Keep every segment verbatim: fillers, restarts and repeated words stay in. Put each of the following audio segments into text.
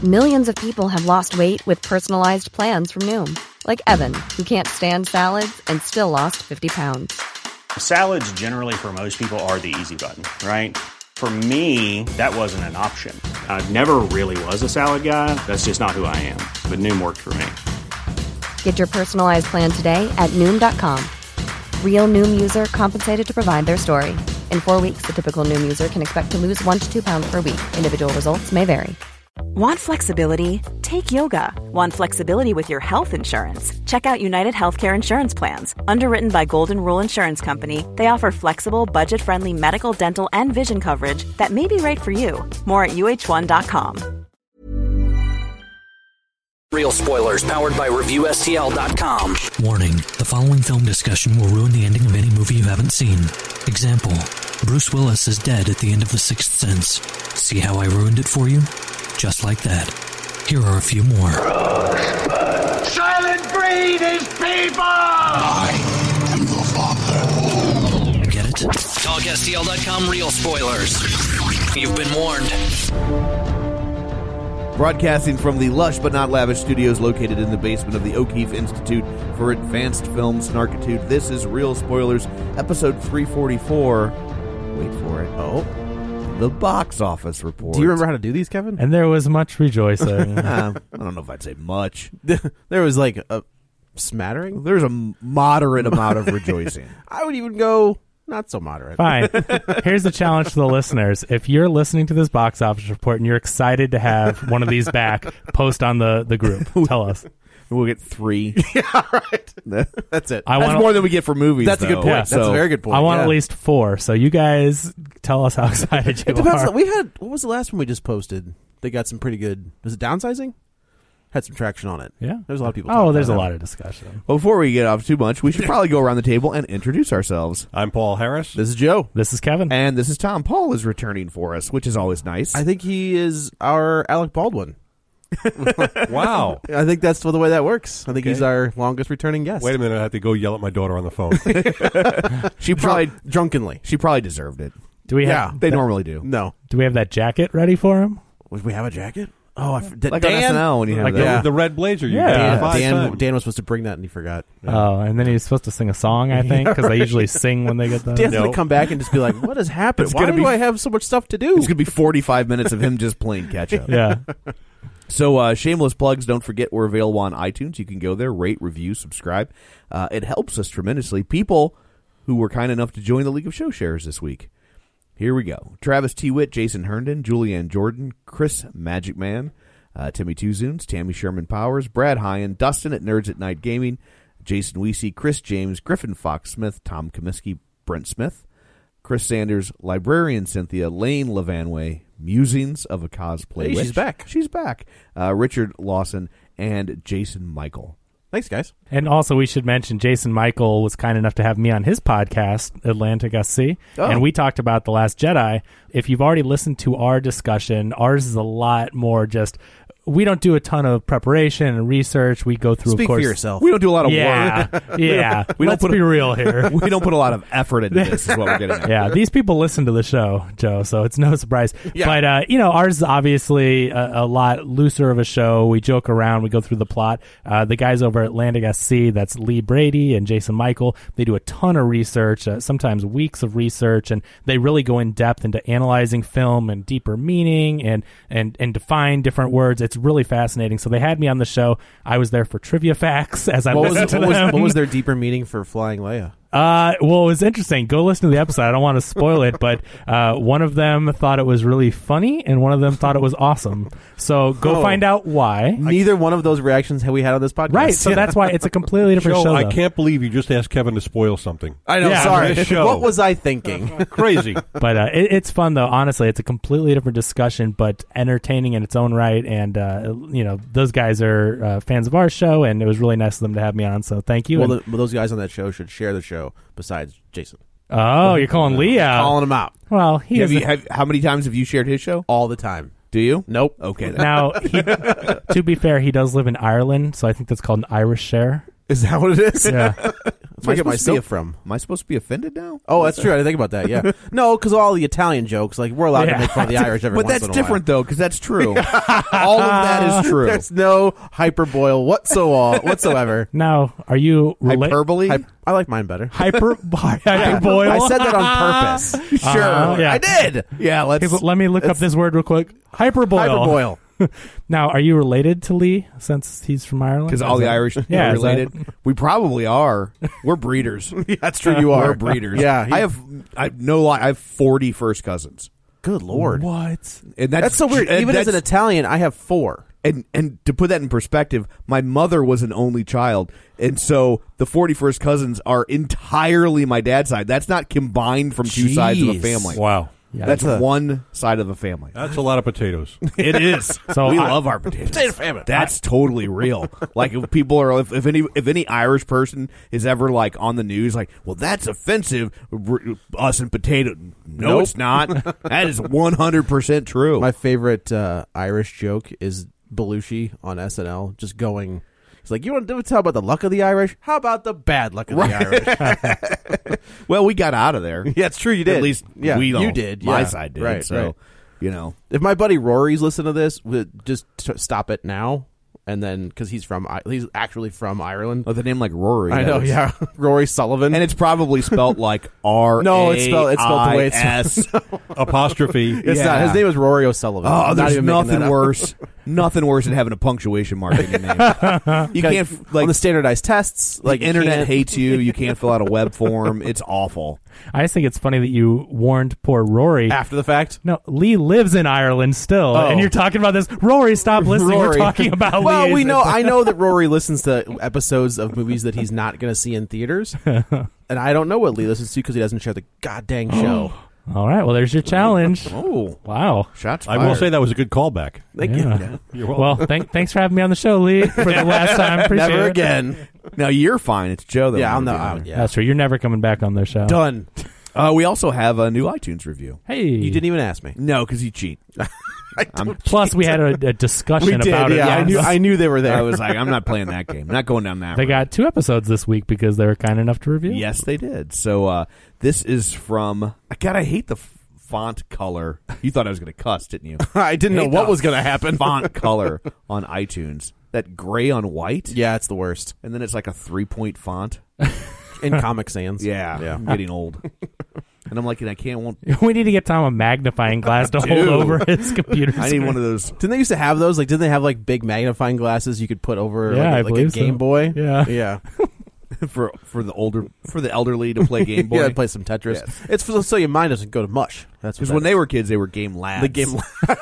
Millions of people have lost weight with personalized plans from Noom. Like Evan, who can't stand salads and still lost fifty pounds. Salads generally for most people are the easy button, right? For me, that wasn't an option. I never really was a salad guy. That's just not who I am. But Noom worked for me. Get your personalized plan today at Noom dot com. Real Noom user compensated to provide their story. In four weeks, the typical Noom user can expect to lose one to two pounds per week. Individual results may vary. Want flexibility? Take yoga. Want flexibility with your health insurance? Check out United Healthcare Insurance Plans. Underwritten by Golden Rule Insurance Company, they offer flexible, budget-friendly medical, dental, and vision coverage that may be right for you. More at U H one dot com. Real spoilers powered by Review S T L dot com. Warning, the following film discussion will ruin the ending of any movie you haven't seen. Example, Bruce Willis is dead at the end of The Sixth Sense. See how I ruined it for you? Just like that. Here are a few more. Silent breed is people! I am your father. Get it? Talk S T L dot com real spoilers. You've been warned. Broadcasting from the lush but not lavish studios located in the basement of the O'Keefe Institute for Advanced Film Snarkitude, this is Real Spoilers, episode three forty-four. Wait for it. Oh. The box office report. Do you remember how to do these, Kevin? And there was much rejoicing. uh, I don't know if I'd say much. There was like a smattering. There's a moderate amount of rejoicing. I would even go not so moderate. Fine. Here's the challenge to the listeners. If you're listening to this box office report and you're excited to have one of these back, post on the, the group. Tell us. We'll get three. Yeah, right. That's it. I That's want more than we get for movies. That's though. a good point. Yeah, that's so a very good point. I want yeah. at least four. So you guys tell us how excited you it depends. are. On, we had what was the last one we just posted? They got some pretty good. Was it downsizing? Had some traction on it. Yeah, there's a lot of people. Oh, there's a that. lot of discussion. Well, before we get off too much, we should probably go around the table and introduce ourselves. I'm Paul Harris. This is Joe. This is Kevin. And this is Tom. Paul is returning for us, which is always nice. I think he is our Alec Baldwin. Wow. I think that's the way that works. I think Okay. he's our longest returning guest. Wait a minute, I have to go yell at my daughter on the phone. she probably Drunk, drunkenly. She probably deserved it. Do we Yeah, have they that, normally do. No. Do we have that jacket ready for him? Would we have a jacket? Oh, I f- D- Like Dan, on S N L when you have Like that. the, Yeah. the red blazer you Yeah. got Dan, five Dan, times. Dan was supposed to bring that and he forgot. Oh, and then he's supposed to sing a song, I think, because they usually sing when they get the... Dan's No. gonna come back and just be like, "What has happened? It's Why gonna do be- I have so much stuff to do?" It's going to be forty-five minutes of him just playing catch-up. Yeah. So, uh, shameless plugs. Don't forget we're available on iTunes. You can go there, rate, review, subscribe. Uh, it helps us tremendously. People who were kind enough to join the League of Show Sharers this week. Here we go. Travis T. Witt, Jason Herndon, Julianne Jordan, Chris Magic Man, uh, Timmy Tuzoons, Tammy Sherman Powers, Brad Hyan, Dustin at Nerds at Night Gaming, Jason Weesey, Chris James, Griffin Fox Smith, Tom Comiskey, Brent Smith, Chris Sanders, Librarian Cynthia, Lane Levanway, Musings of a Cosplay Hey, Witch. she's back. She's back. Uh, Richard Lawson and Jason Michael. Thanks, guys. And also, we should mention Jason Michael was kind enough to have me on his podcast, Atlantic S C, Oh. and we talked about The Last Jedi. If you've already listened to our discussion, ours is a lot more just... We don't do a ton of preparation and research. We go through, Speak of course... for yourself. We don't do a lot of yeah, work. yeah. We don't Let's put be a- real here. We don't put a lot of effort into this, is what we're getting at. Yeah, these people listen to the show, Joe, so it's no surprise. Yeah. But, uh, you know, ours is obviously a, a lot looser of a show. We joke around. We go through the plot. Uh, the guys over at Atlantic S C, that's Lee Brady and Jason Michael, they do a ton of research, uh, sometimes weeks of research, and they really go in depth into analyzing film and deeper meaning and, and, and define different words. It's really fascinating. So they had me on the show. I was there for trivia facts as I What was, listened to what, was, them. what was their deeper meaning for Flying Leia? Uh, well, it was interesting. Go listen to the episode. I don't want to spoil it, but uh, one of them thought it was really funny, and one of them thought it was awesome. So go Oh. find out why. Neither one of those reactions have we had on this podcast. Right. So that's why it's a completely different Joe, show. I though. can't believe you just asked Kevin to spoil something. I know. Yeah, sorry. this show. What was I thinking? Crazy. But uh, it, it's fun, though. Honestly, it's a completely different discussion, but entertaining in its own right. And uh, you know, those guys are uh, fans of our show, and it was really nice of them to have me on. So thank you. well, And- the, well, those guys on that show should share the show. Besides Jason, oh, you're calling Lee out. calling him out Well, he Have is. you, have, how many times have you shared his show? all the time. Do you? Nope. Okay. Then. Now, he, to be fair, he does live in Ireland, so I think that's called an Irish share. Is that what it is? Yeah. That's where I get my supposed to be soap a- from. Am I supposed to be offended now? Oh, that's true. I didn't think about that. Yeah. No, because all the Italian jokes, like we're allowed Yeah. to make fun of the Irish every But once that's in a different, while. though, because that's true. All of that is true. There's no hyperboil whatsoever. whatsoever. Now, are you rela- Hyperbole? Hy- I like mine better. hyper hyperboil? I said that on purpose. Sure. Uh-huh, yeah. I did. Yeah, let's... Okay, but let me look up this word real quick. Hyperboil. Hyperboil. Now, are you related to Lee since he's from Ireland? Because all Is the that- Irish Yeah, are is that- related. We probably are. We're breeders. Yeah, that's true. You are We're breeders. Yeah. he- I have I no lie. I have forty first cousins, Good lord. What? and that's, That's so weird. and Even as an that's- Italian, I have four. and and to put that in perspective, my mother was an only child, and so the forty-first cousins are entirely my dad's side. That's not combined from two sides of a Jeez. family. Wow. Yeah, That's that's a- one side of the family. That's a lot of potatoes. It is. So we I- love our potatoes. Potato famine. That's totally real. Like if people are, if, if any, if any Irish person is ever like on the news, like, well, that's offensive. r- Us and potato. No, Nope. it's not. That is one hundred percent true. My favorite uh, Irish joke is Belushi on S N L just going. He's like, you want to tell about the luck of the Irish? How about the bad luck of the Irish? well, we got out of there. Yeah, it's true. You did. At least yeah, we you don't. did. My yeah. side did. Right. so, right. you know, If my buddy Rory's listening to this, we'll just t- stop it now, and then because he's from, I- he's actually from Ireland. with a name like Rory. I know. that is- Yeah, Rory Sullivan. And it's probably spelt like R. No, it's spelled- it's spelled the way it's- S. Apostrophe. It's yeah. not. His name is Rory O'Sullivan. Oh, I'm not there's even making that nothing up. worse. Nothing worse than having a punctuation mark in your name. You Like, can't like on the standardized tests. like Like you internet can't- hates you. You can't fill out a web form. It's awful. I just think it's funny that you warned poor Rory. after the fact. No, Lee lives in Ireland still, Oh. and you're talking about this. Rory, stop listening. We're Rory. talking about Well, Lee. we know. I know that Rory listens to episodes of movies that he's not going to see in theaters, and I don't know what Lee listens to because he doesn't share the goddamn show. All right, well, there's your challenge. Oh, Wow. shots I fired. will say that was a good callback. Thank Yeah. you. You're welcome. Well, thank, thanks for having me on the show, Lee, for the last time. Appreciate Never it. again. now you're fine. It's Joe. That Yeah, we're I'm gonna not be out. on. Yeah, That's true. You're never coming back on the show. done. Uh, we also have a new iTunes review. Hey. You didn't even ask me. No, because you cheat. I'm, Plus, we had a, a discussion We did. about it. Yeah, I yes. knew. I knew they were there. I was like, I'm not playing that game. I'm not going down that. They road. got two episodes this week because they were kind enough to review. Yes, they did. So uh, this is from. God, I hate the f- font color. You thought I was going to cuss, didn't you? I didn't know Hate what the was going to happen. Font color on iTunes. That gray on white. Yeah, it's the worst And then it's like a three point font. in Comic Sans. Yeah, yeah. I'm getting old. And I'm like, I can't. Want, We need to get Tom a magnifying glass to hold Dude. over his computer. I need screen. one of those. Didn't they used to have those? Like, didn't they have like big magnifying glasses you could put over Yeah, like, I a, like a believe so. Game Boy? Yeah. yeah, for for the older for the elderly to play Game Boy. yeah. Play some Tetris. Yes. It's for, so your mind doesn't go to mush. That's Because what when that they is. were kids, they were Game Lads. the game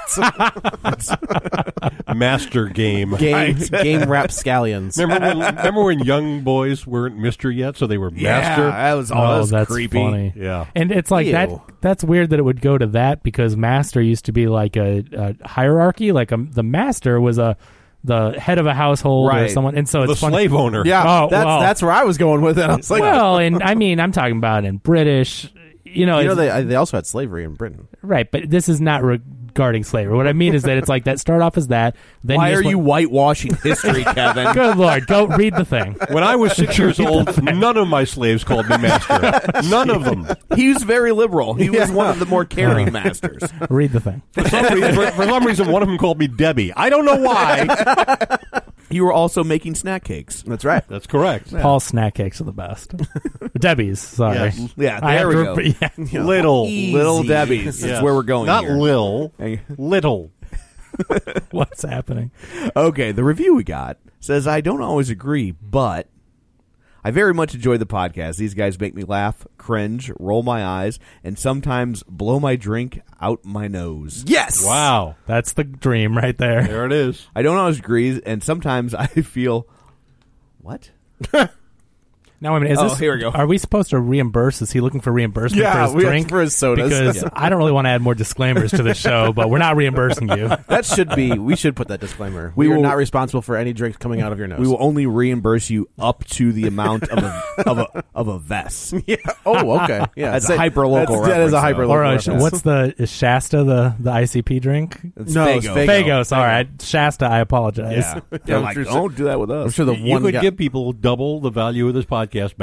Master game. game game rapscallions. Remember when, remember when young boys weren't Mister yet, so they were Yeah, Master? that was, oh, that Oh, was that's creepy. funny. Yeah. And it's like Ew. that. That's weird that it would go to that because master used to be like a, a hierarchy. Like a, the master was a the head of a household or Right. someone. And so The it's funny. slave owner. Yeah, Oh, that's well. that's where I was going with it. I was like, Well, and I mean, I'm talking about in British. You know, you know, it's- they they also had slavery in Britain. right? But this is not regarding slavery. What I mean is that it's like that. Start off as that. Then Why you are just you went- whitewashing history, Kevin? Good Lord, go read the thing. When I was six years old, none of my slaves called me master. None of them. He was very liberal. He was one of the more caring masters. Read the thing. For some, reason, for, for some reason, one of them called me Debbie. I don't know why. You were also making snack cakes. That's right. That's correct. Paul's snack cakes are the best. Debbie's, sorry. Yes. Yeah, I there have we to- go. yeah. Little. Little Debbie's. That's Yes. where we're going. Not here. Lil. Hey. Little. What's happening? Okay, the review we got says, I don't always agree, but I very much enjoy the podcast. These guys make me laugh, cringe, roll my eyes, and sometimes blow my drink out my nose. Yes. Wow. That's the dream right there. There it is. I don't always agree, and sometimes I feel... What? Now, I mean, is Oh, this, here we go. Are we supposed to reimburse? Is he looking for reimbursement Yeah, for his we- drink? for his sodas. Because Yeah. I don't really want to add more disclaimers to the show, but we're not reimbursing you. That should be. We should put that disclaimer. We We, are will- not responsible for any drinks coming out of your nose. We will only reimburse you up to the amount of a of a of a vest. yeah. Oh, okay. Yeah. That's a Say- hyper-local that's- That is reference, a though. hyper Or uh, local. what's the is Shasta the the I C P drink? It's No, it's Faygo. Faygo. Fagos. All right, Shasta. I apologize. Yeah, they're I'm like, sure- don't do that with us. I'm sure the You one could guy. give people double the value of this podcast back.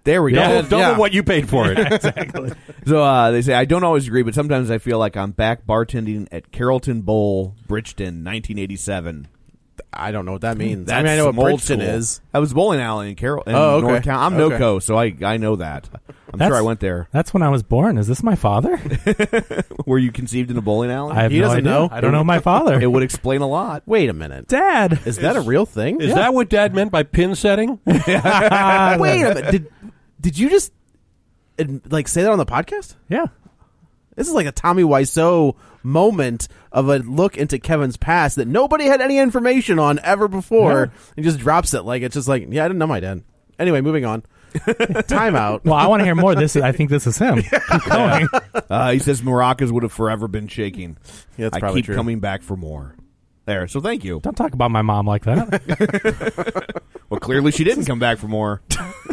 There we Double, go. double Yeah. what you paid for it. Exactly. So uh, they say, I don't always agree, but sometimes I feel like I'm back bartending at Carrollton Bowl, Bridgeton, nineteen eighty-seven. I don't know what that means. That's I mean, I know what some old Bridgeton school. is. I was bowling alley in Carroll in Oh, okay. Northtown. I'm Okay. NoCo, so I I know that. I'm That's- sure I went there. That's when I was born. Is this my father? Were you conceived in a bowling alley? I have He no doesn't idea. know. I don't know my father. It would explain a lot. Wait a minute. Dad. Is that a real thing? Is that what Dad meant by pin setting? Wait a minute. Did did you just ad- like say that on the podcast? Yeah. This is like a Tommy Wiseau moment of a look into Kevin's past that nobody had any information on ever before. Yeah. He just drops it like it's just like, yeah, I didn't know my dad. Anyway, moving on. Time out. Well, I want to hear more. This is. I think this is him. Keep going. Uh, he says maracas would have forever been shaking. Yeah, that's I probably keep true. coming back for more. There, so thank you. Don't talk about my mom like that. Well, clearly she didn't come back for more.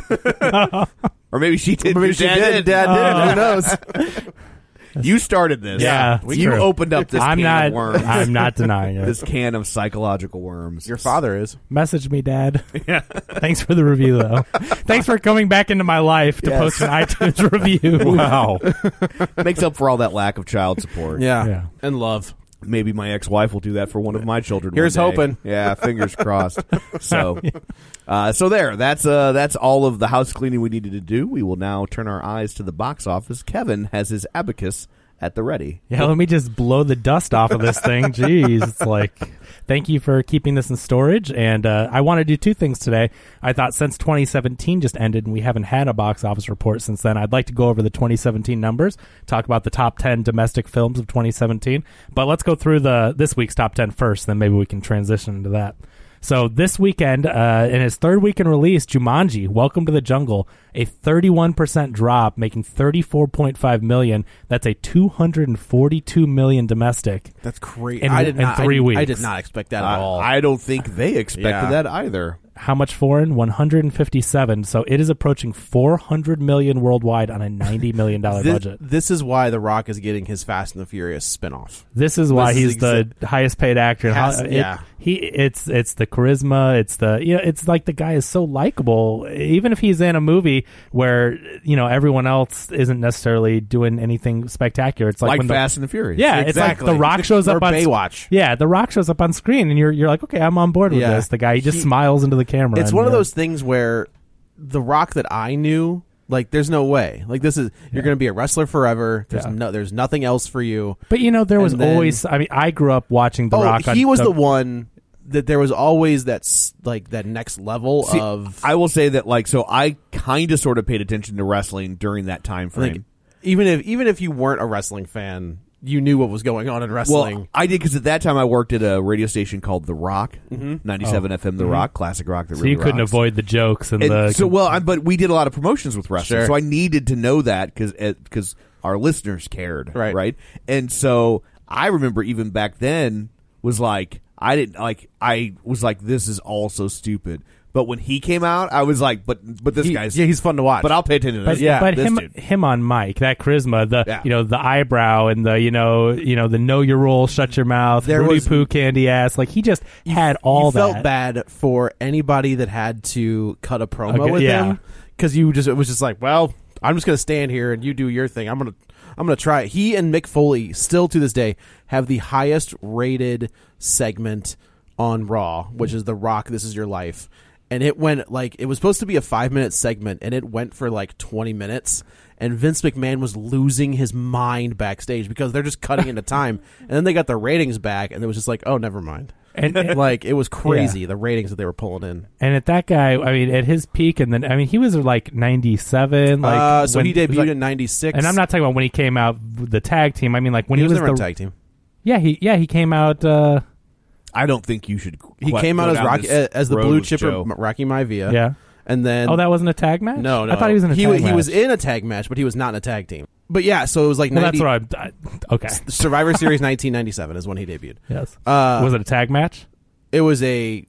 Or maybe she did. Maybe Your she dad did. Dad did. Who knows? You started this. Yeah, you it's true. opened up this I'm can not. of worms. I'm not denying it. This can of psychological worms. Your father is. Message me, Dad. Thanks for the review, though. Thanks for coming back into my life to Yes. post an iTunes review. Wow. Makes up for all that lack of child support. Yeah. Yeah. And love. Maybe my ex-wife will do that for one of my children. Here's one day. hoping. Yeah, fingers crossed. So, uh, so there. That's uh, that's all of the house cleaning we needed to do. We will now turn our eyes to the box office. Kevin has his abacus at the ready. Yeah, let me just blow the dust off of this thing. Jeez, it's like, thank you for keeping this in storage. And uh, I want to do two things today. I thought since twenty seventeen just ended and we haven't had a box office report since then, I'd like to go over the twenty seventeen numbers, talk about the top ten domestic films of twenty seventeen. But let's go through the this week's top ten first, then maybe we can transition into that. So this weekend, uh, in his third week in release, Jumanji, Welcome to the Jungle, a thirty-one percent drop, making thirty-four point five million dollars. That's a two hundred forty-two million dollars domestic. That's crazy. In- I did in not. three I, weeks. I did not expect that at I, all. I don't think they expected Yeah. that either. How much foreign? one hundred fifty-seven. So it is approaching four hundred million dollars worldwide on a ninety million dollars this, budget. this is why The Rock is getting his Fast and the Furious spinoff. This is why this is he's the highest paid actor. Has- How- it- yeah. he it's it's the charisma. It's the you know it's like the guy is so likable. Even if he's in a movie where you know everyone else isn't necessarily doing anything spectacular, it's like, Like when the, Fast and the Furious. Yeah, Exactly. it's like The Rock shows Or up on Baywatch. Yeah, The Rock shows up on screen, and you're you're like, okay, I'm on board with Yeah. this. The guy he just He- smiles into the camera. It's and one of you're- those things where The Rock that I knew, like, there's no way. Like, this is you're going to be a wrestler forever. There's Yeah. no, there's nothing else for you. But you know, there was And then- always. I mean, I grew up watching The oh, Rock. he on was the one that there was always that s- like that next level See, of I will say that, like, so I kind of sort of paid attention to wrestling during that time frame. like even if even if you weren't a wrestling fan, you knew what was going on in wrestling. Well, I did because at that time I worked at a radio station called The Rock, Mm-hmm. ninety-seven Oh. F M, The Rock, classic rock that So really you couldn't rocks. avoid the jokes and, And the. so well, I, but we did a lot of promotions with wrestling, Sure. so I needed to know that because because our listeners cared, Right. right? And so I remember even back then was like I didn't like I was like this is all so stupid. But when he came out, I was like, but but this He- guy's yeah, he's fun to watch. But I'll pay attention to But this. yeah, but this him dude. him on mic, that charisma, the Yeah. you know the eyebrow and the you know you know the know your role, shut your mouth, There Rudy was- Poo candy ass, like he just had all you that. felt bad for anybody that had to cut a promo Okay, with yeah. him because you just it was just like, well, I'm just gonna stand here and you do your thing. I'm gonna I'm gonna try it. He and Mick Foley still to this day have the highest rated segment on Raw, which is The Rock, This Is Your Life. And it went like it was supposed to be a five minute segment, and it went for like twenty minutes. And Vince McMahon was losing his mind backstage because they're just cutting into time. And then they got the ratings back, and it was just like, oh, never mind. And, and, Like it was crazy the ratings that they were pulling in. and at that guy, I mean, at his peak, and then I mean, he was like ninety-seven. Like uh, so when- he debuted like- in ninety-six, and I'm not talking about when he came out with the tag team. I mean, like when He he, was was never the in a tag team. yeah he yeah he came out. Uh, I don't think you should. He quite came out go as down Rocky this as the road blue with chipper Joe. Rocky Maivia. yeah. and then Oh, that wasn't a tag match. no, no, I thought he was in a he tag wa- he match. was in a tag match, but he was not in a tag team. But yeah, so it was like Well, ninety, that's what I. I okay. Survivor Series nineteen ninety-seven is when he debuted. Yes. Uh, was it a tag match? It was a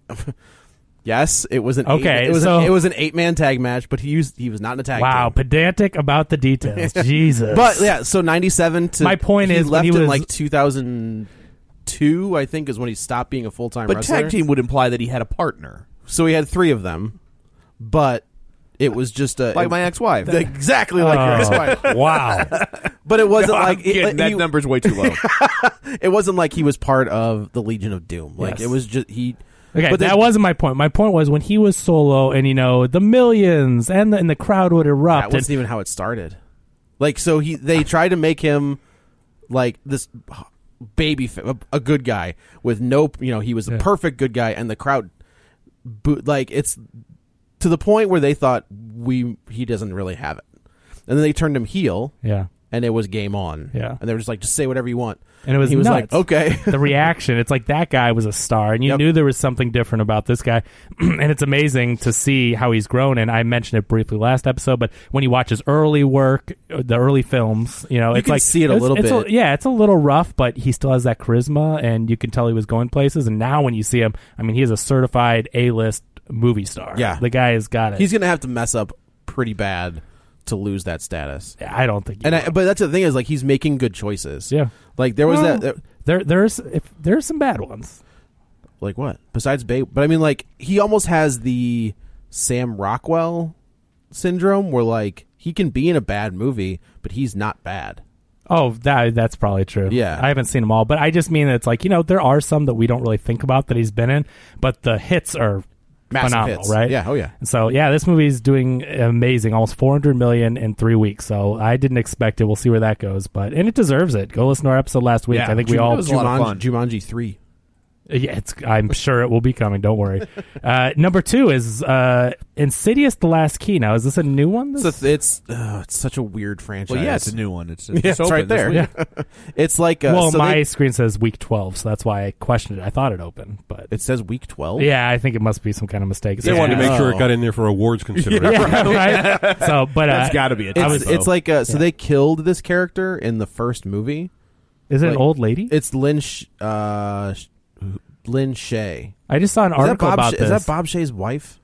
yes, it was an Okay, Eight, it was so- an, it was an eight man tag match, but he used he was not in a tag Wow, team. pedantic about the details. Jesus. But yeah, so ninety-seven to My point he is when left he in was- like two thousand two, I think, is when he stopped being a full time But wrestler. tag team would imply that he had a partner. So he had three of them, but It was just a like my ex-wife. Exactly like your Oh, ex-wife. wow. But it wasn't No, I'm like it, kidding. that he- number's way too low. it wasn't like he was part of the Legion of Doom. Like Yes. it was just he. Okay, but that they- wasn't my point. My point was when he was solo, and you know the millions and the, and the crowd would erupt. That wasn't and, even how it started. Like so, he they tried to make him like this baby, fa- a, a good guy with no, you know, he was a Yeah. perfect good guy, and the crowd, boo- like it's to the point where they thought we he doesn't really have it, and then they turned him heel, yeah, and it was game on, Yeah. and they were just like, just say whatever you want, and it was he was nuts. like, okay, The reaction, it's like that guy was a star, and you Yep. knew there was something different about this guy. And it's amazing to see how he's grown. And I mentioned it briefly last episode, but when you watch his early work, the early films, you know, You it's can like see it a it's- little it's bit. yeah, it's a little rough, but he still has that charisma, and you can tell he was going places. And now when you see him, I mean, he is a certified A-list movie star. Yeah. the guy has got it. he's gonna have to mess up pretty bad to lose that status. I don't think. He And I, will. but that's the thing is like he's making good choices. Yeah. like there was Well, that. there, there's if there's some bad ones. Like what? Besides Bay, but I mean, like he almost has the Sam Rockwell syndrome, where like he can be in a bad movie, but he's not bad. Oh, that that's probably true. Yeah. I haven't seen them all, but I just mean that it's like, you know, there are some that we don't really think about that he's been in, but the hits are Massive phenomenal, hits. right? Yeah, oh yeah. And so yeah, this movie's doing amazing, almost four hundred million in three weeks. So I didn't expect it. We'll see where that goes, but and it deserves it. Go listen to our episode last week. Yeah, I think we Jum- all that was a lot of Jumanji, fun. Jumanji three. Yeah, it's, I'm sure it will be coming. Don't worry. Uh, number two is uh, Insidious: The Last Key. Now, is this a new one? This- So it's uh, it's such a weird franchise. Well, yeah, it's a new one. It's, Yeah, it's it's right open this there. week. It's like uh, well, so my they- screen says week twelve, so that's why I questioned it. I thought it opened, but it says week twelve. yeah, I think it must be some kind of mistake. They wanted to make sure Oh. it got in there for awards consideration. yeah, right. So, but uh, That's got to be a It's, typo. it's like uh, so they killed this character in the first movie. is it an like- old lady? It's Lynn Sh- uh, Sh- Lynn Shay. I just saw an Is that article Bob about Sh- this. Is that Bob Shay's wife?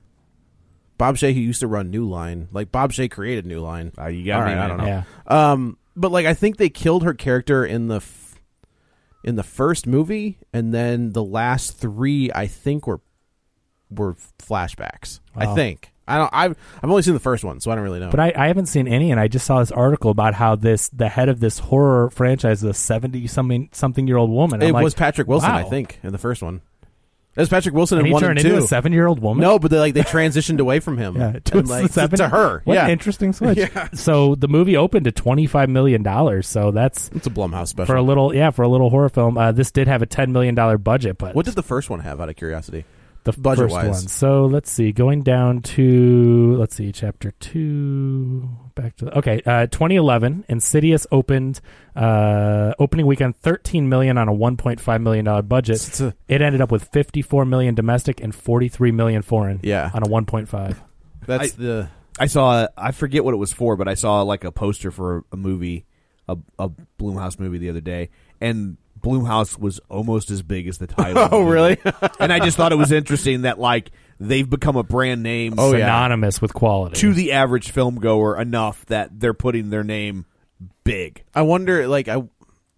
Bob Shay, who used to run New Line, like Bob Shay created New Line. Uh, you got All me, right, I man. don't know. Yeah. Um, but like I think they killed her character in the f- in the first movie, and then the last three I think were were flashbacks. I Wow. think I don't. I've I've only seen the first one, so I don't really know. But I, I haven't seen any, and I just saw this article about how this the head of this horror franchise is a seventy something something year old woman. it I'm like, was Patrick Wilson, wow. I think, in the first one. It was Patrick Wilson And in he one turned and two. into a seven year old woman. No, but they like they transitioned away from him. Yeah, to, and, like, to, seven, to her. What yeah, an interesting switch. Yeah. So the movie opened to twenty five million dollars. So that's it's a Blumhouse special. for a little, yeah, for a little horror film. Uh, this did have a ten million dollar budget, but What did the first one have? Out of curiosity. the budget first wise? one? So let's see, going down to let's see, chapter two, back to okay, uh, twenty eleven. Insidious opened uh, opening weekend thirteen million on a one point five million dollar budget. It's a- It ended up with fifty four million domestic and forty three million foreign. Yeah. on a one point five. That's I- the I saw. I forget what it was for, but I saw like a poster for a movie, a, a Blumhouse movie the other day, and Blumhouse was almost as big as the title. of the Oh, movie. really? And I just thought it was interesting that like they've become a brand name. Oh, yeah. Synonymous with quality. to the average film goer enough that they're putting their name big. I wonder, like, I,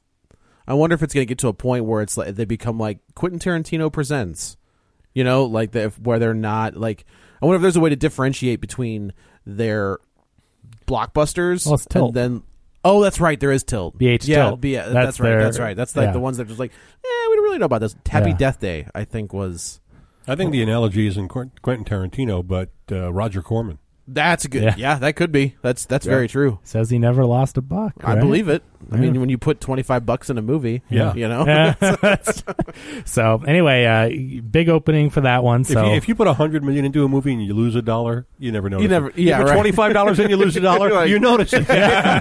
I wonder if it's going to get to a point where it's like they become like Quentin Tarantino presents, you know, like the, if, where they're not like. I wonder if there's a way to differentiate between their blockbusters Well, it's Tilt. and then. Oh, that's right. There is Tilt. B H yeah, Tilt. B- yeah, That's that's, right. their- That's right. That's like yeah. the ones that are just like, eh, we don't really know about this. Happy Yeah. Death Day, I think was. I think the analogy isn't Qu- Quentin Tarantino, but uh, Roger Corman. That's a good. Yeah. Yeah, that could be. That's that's Yeah. very true. Says he never lost a buck. I right? believe it. I Yeah. mean, when you put twenty five bucks in a movie, Yeah. you know, Yeah. So anyway, uh, big opening for that one. So If you, if you put a hundred million into a movie and you lose a dollar, you never notice. You never- it. yeah, you put right. twenty five dollars in, you lose a dollar, Like- you notice it.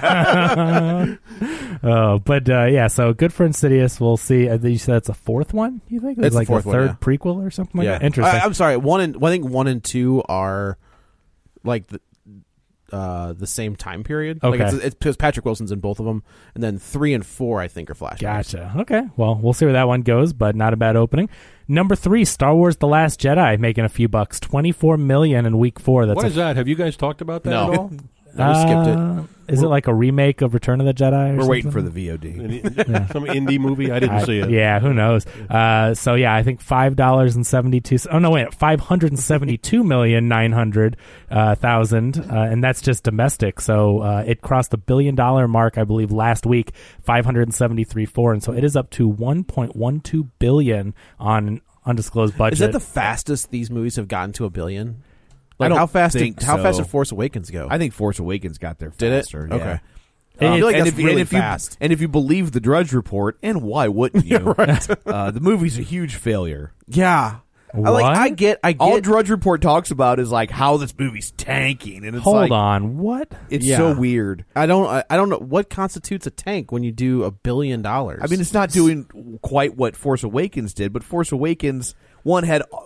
oh, but uh, yeah, so good for Insidious. We'll see. Uh, you said it's a fourth one. You think It's the like fourth a one, third yeah. prequel or something like yeah. that? Interesting. I, I'm sorry. One and I think one and two are like the uh, the same time period. Okay. Like it's, it's because Patrick Wilson's in both of them, and then three and four I think are flashbacks. Gotcha. Okay. Well, we'll see where that one goes, but not a bad opening. Number three, Star Wars: The Last Jedi, making a few bucks, twenty-four million in week four. That's What a is that? Have you guys talked about that No. at all? I just skipped it. Uh, Is it like a remake of Return of the Jedi? Or We're something? waiting for the V O D. Yeah. Some indie movie. I didn't I- see it. Yeah, who knows? Uh, so yeah, I think five dollars and seventy two. Oh no, wait, five hundred and seventy two million nine hundred uh, thousand, uh, and that's just domestic. So uh, it crossed the billion dollar mark, I believe, last week, five hundred seventy three four, and so it is up to one point one two billion on undisclosed budget. Is that the fastest these movies have gotten to a billion? Like I don't how fast? think Did, how so. fast did Force Awakens go? I think Force Awakens got there Did it? faster. Yeah. Okay. Um, I feel like and that's if, really and if fast. You, and if you believe the Drudge Report, and why wouldn't you? right. uh, the movie's a huge failure. Yeah. I, What? like, I get. I get. All Drudge Report talks about is like how this movie's tanking, and it's Hold like, on, what? It's Yeah. so weird. I don't. I, I don't know what constitutes a tank when you do a billion dollars. I mean, it's not doing quite what Force Awakens did, but Force Awakens one had uh,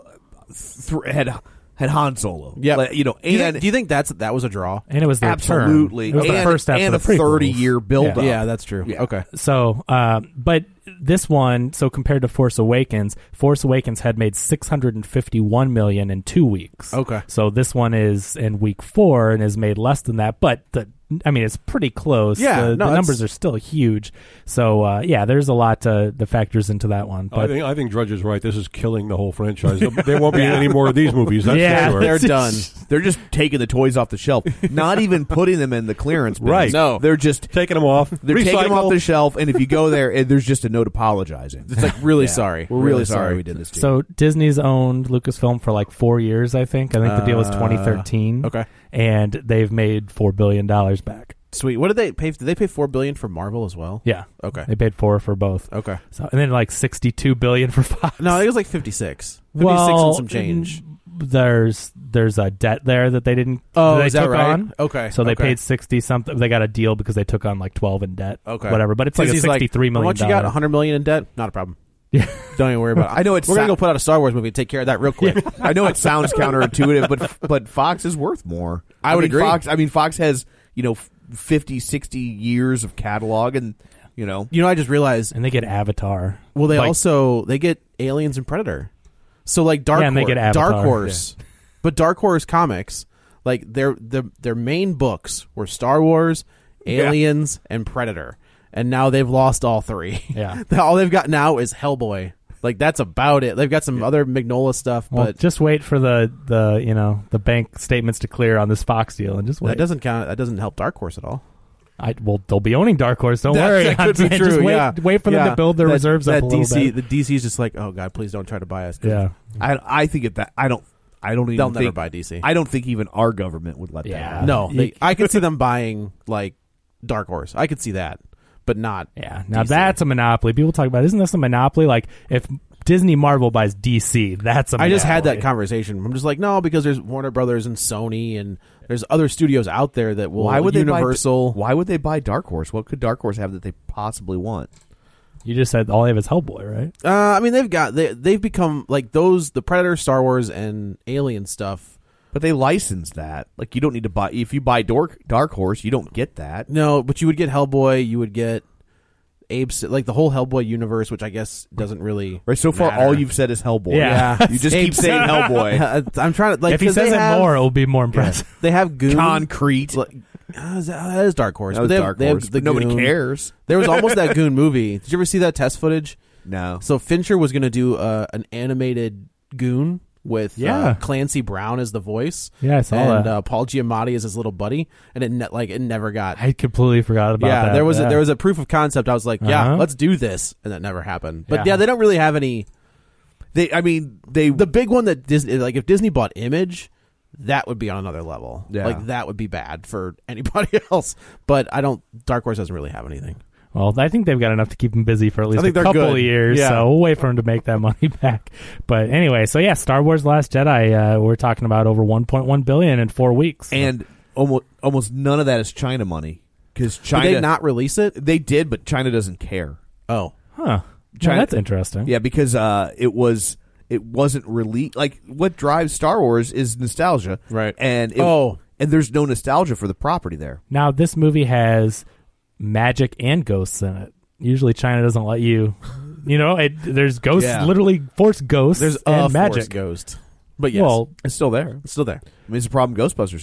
th- had had Han Solo. Yeah. Like, you know, Do you, and think, do you think that's that was a draw? And it was the absolutely, return. It was the and, first after and the a thirty prequels. year build up. Yeah, that's true. Yeah. Okay. So, uh, but this one, so compared to Force Awakens, Force Awakens had made six hundred fifty-one million in two weeks. Okay. So this one is in week four and has made less than that, but the, I mean, it's pretty close. Yeah, the, no, the that's- numbers are still huge. So, uh, yeah, there's a lot to, that factors into that one. I But think I think Drudge is right. This is killing the whole franchise. There won't be any more of these movies. That's Yeah, for sure. They're done. They're just taking the toys off the shelf, not even putting them in the clearance bins. Right. No. They're just Taking them off. they're Recycle. taking them off the shelf, and if you go there, and there's just a note apologizing. It's like really Yeah. sorry. We're really, sorry we did this to you. so Disney's owned Lucasfilm for like four years, I think. I think the deal was Uh, twenty thirteen. Okay. And they've made four billion dollars back. Sweet. What did they pay? Did they pay four billion for Marvel as well? Yeah. Okay. They paid four for both. Okay. So, and then like sixty-two billion for Fox. No, it was like fifty-six. fifty-six well, and some change. There's there's a debt there that they didn't. Oh, they is that took right? on. Okay. So they okay. paid sixty something. They got a deal because they took on like twelve in debt. Okay. Whatever. But it's like a Disney's sixty-three How million. much you got? one hundred million in debt? Not a problem. Yeah. Don't even worry about it. I know it's We're sa- gonna go put out a Star Wars movie and take care of that real quick. I know it sounds counterintuitive, but but Fox is worth more. I would mean, agree. Fox, I mean, Fox has you know fifty, sixty years of catalog, and you know You know, I just realized. And they get Avatar. Well, they Like, also they get Aliens and Predator. So like Dark Yeah, and they Horse, get Avatar. Dark Horse, but Dark Horse Comics, like their their their main books were Star Wars, Aliens, and Predator, and now they've lost all three. Yeah. all they've got now is Hellboy. Like that's about it. They've got some other Magnolia stuff, Well, but just wait for the the you know the bank statements to clear on this Fox deal, and just wait. that doesn't count. That doesn't help Dark Horse at all. I well, they'll be owning Dark Horse. Don't That- worry. that could be Just true, wait, yeah. wait for them Yeah. to build their That- reserves that up a little D C, bit. The D C's just like, oh god, please don't try to buy us. Yeah. I I think if that I don't I don't even They'll think, never buy D C. I don't think even our government would let Yeah. that happen. No, You- they, I could see them buying like Dark Horse. I could see that, but not. Yeah. Now D C. that's a monopoly. People talk about, isn't this a monopoly? Like if Disney Marvel buys D C, that's a I monopoly. just had that conversation. I'm just like, no, because there's Warner Brothers and Sony, and there's other studios out there that will. Why would Universal? they buy, Why would they buy Dark Horse? What could Dark Horse have that they possibly want? You just said all they have is Hellboy, right? Uh, I mean, they've got they they've become like those the Predator, Star Wars, and Alien stuff. But they license that. Like you don't need to buy. If you buy Dark Dark Horse, you don't get that. No, but you would get Hellboy. You would get Abe, like the whole Hellboy universe, which I guess doesn't really. Right. So far, matter. all you've said is Hellboy. Yeah. You just Abe keep saying Hellboy. I'm trying to like. if he 'cause says they it have, more, it'll be more impressive. They have Goon. Concrete. Like, uh, that is Dark Horse. That but was they have, Dark they have Horse. the but nobody Goon. cares. There was almost that Goon movie. Did you ever see that test footage? No. So Fincher was going to do uh, an animated Goon with Yeah. uh, Clancy Brown as the voice. Yeah, I saw and that. uh, Paul Giamatti as his little buddy, and it ne- like it never got. I completely forgot about yeah, that. there was yeah. a, there was a proof of concept. I was like, yeah, Uh-huh. let's do this, and that never happened. But Yeah. yeah, they don't really have any. They. I mean, they. The big one that Disney, like if Disney bought Image, that would be on another level. Yeah. Like that would be bad for anybody else. But I don't. Dark Horse doesn't really have anything. Well, I think they've got enough to keep them busy for at least I think a they're couple good. of years. Yeah. So we'll wait for them to make that money back. But anyway, so yeah, Star Wars: Last Jedi. Uh, we're talking about over one point one billion in four weeks. So- and almost almost none of that is China money because China. Did they not release it? They did, but China doesn't care. Oh, huh? China- Well, that's interesting. Yeah, because uh, it was it wasn't released. Like what drives Star Wars is nostalgia, Right. And it, Oh. and there's no nostalgia for the property there. Now this movie has magic and ghosts in it. Usually China doesn't let you. You know, it, there's ghosts, Yeah. literally force ghosts there's and a magic. Force Ghost, but yes, Well, It's still there. it's still there. I mean, it's a problem Ghostbusters had.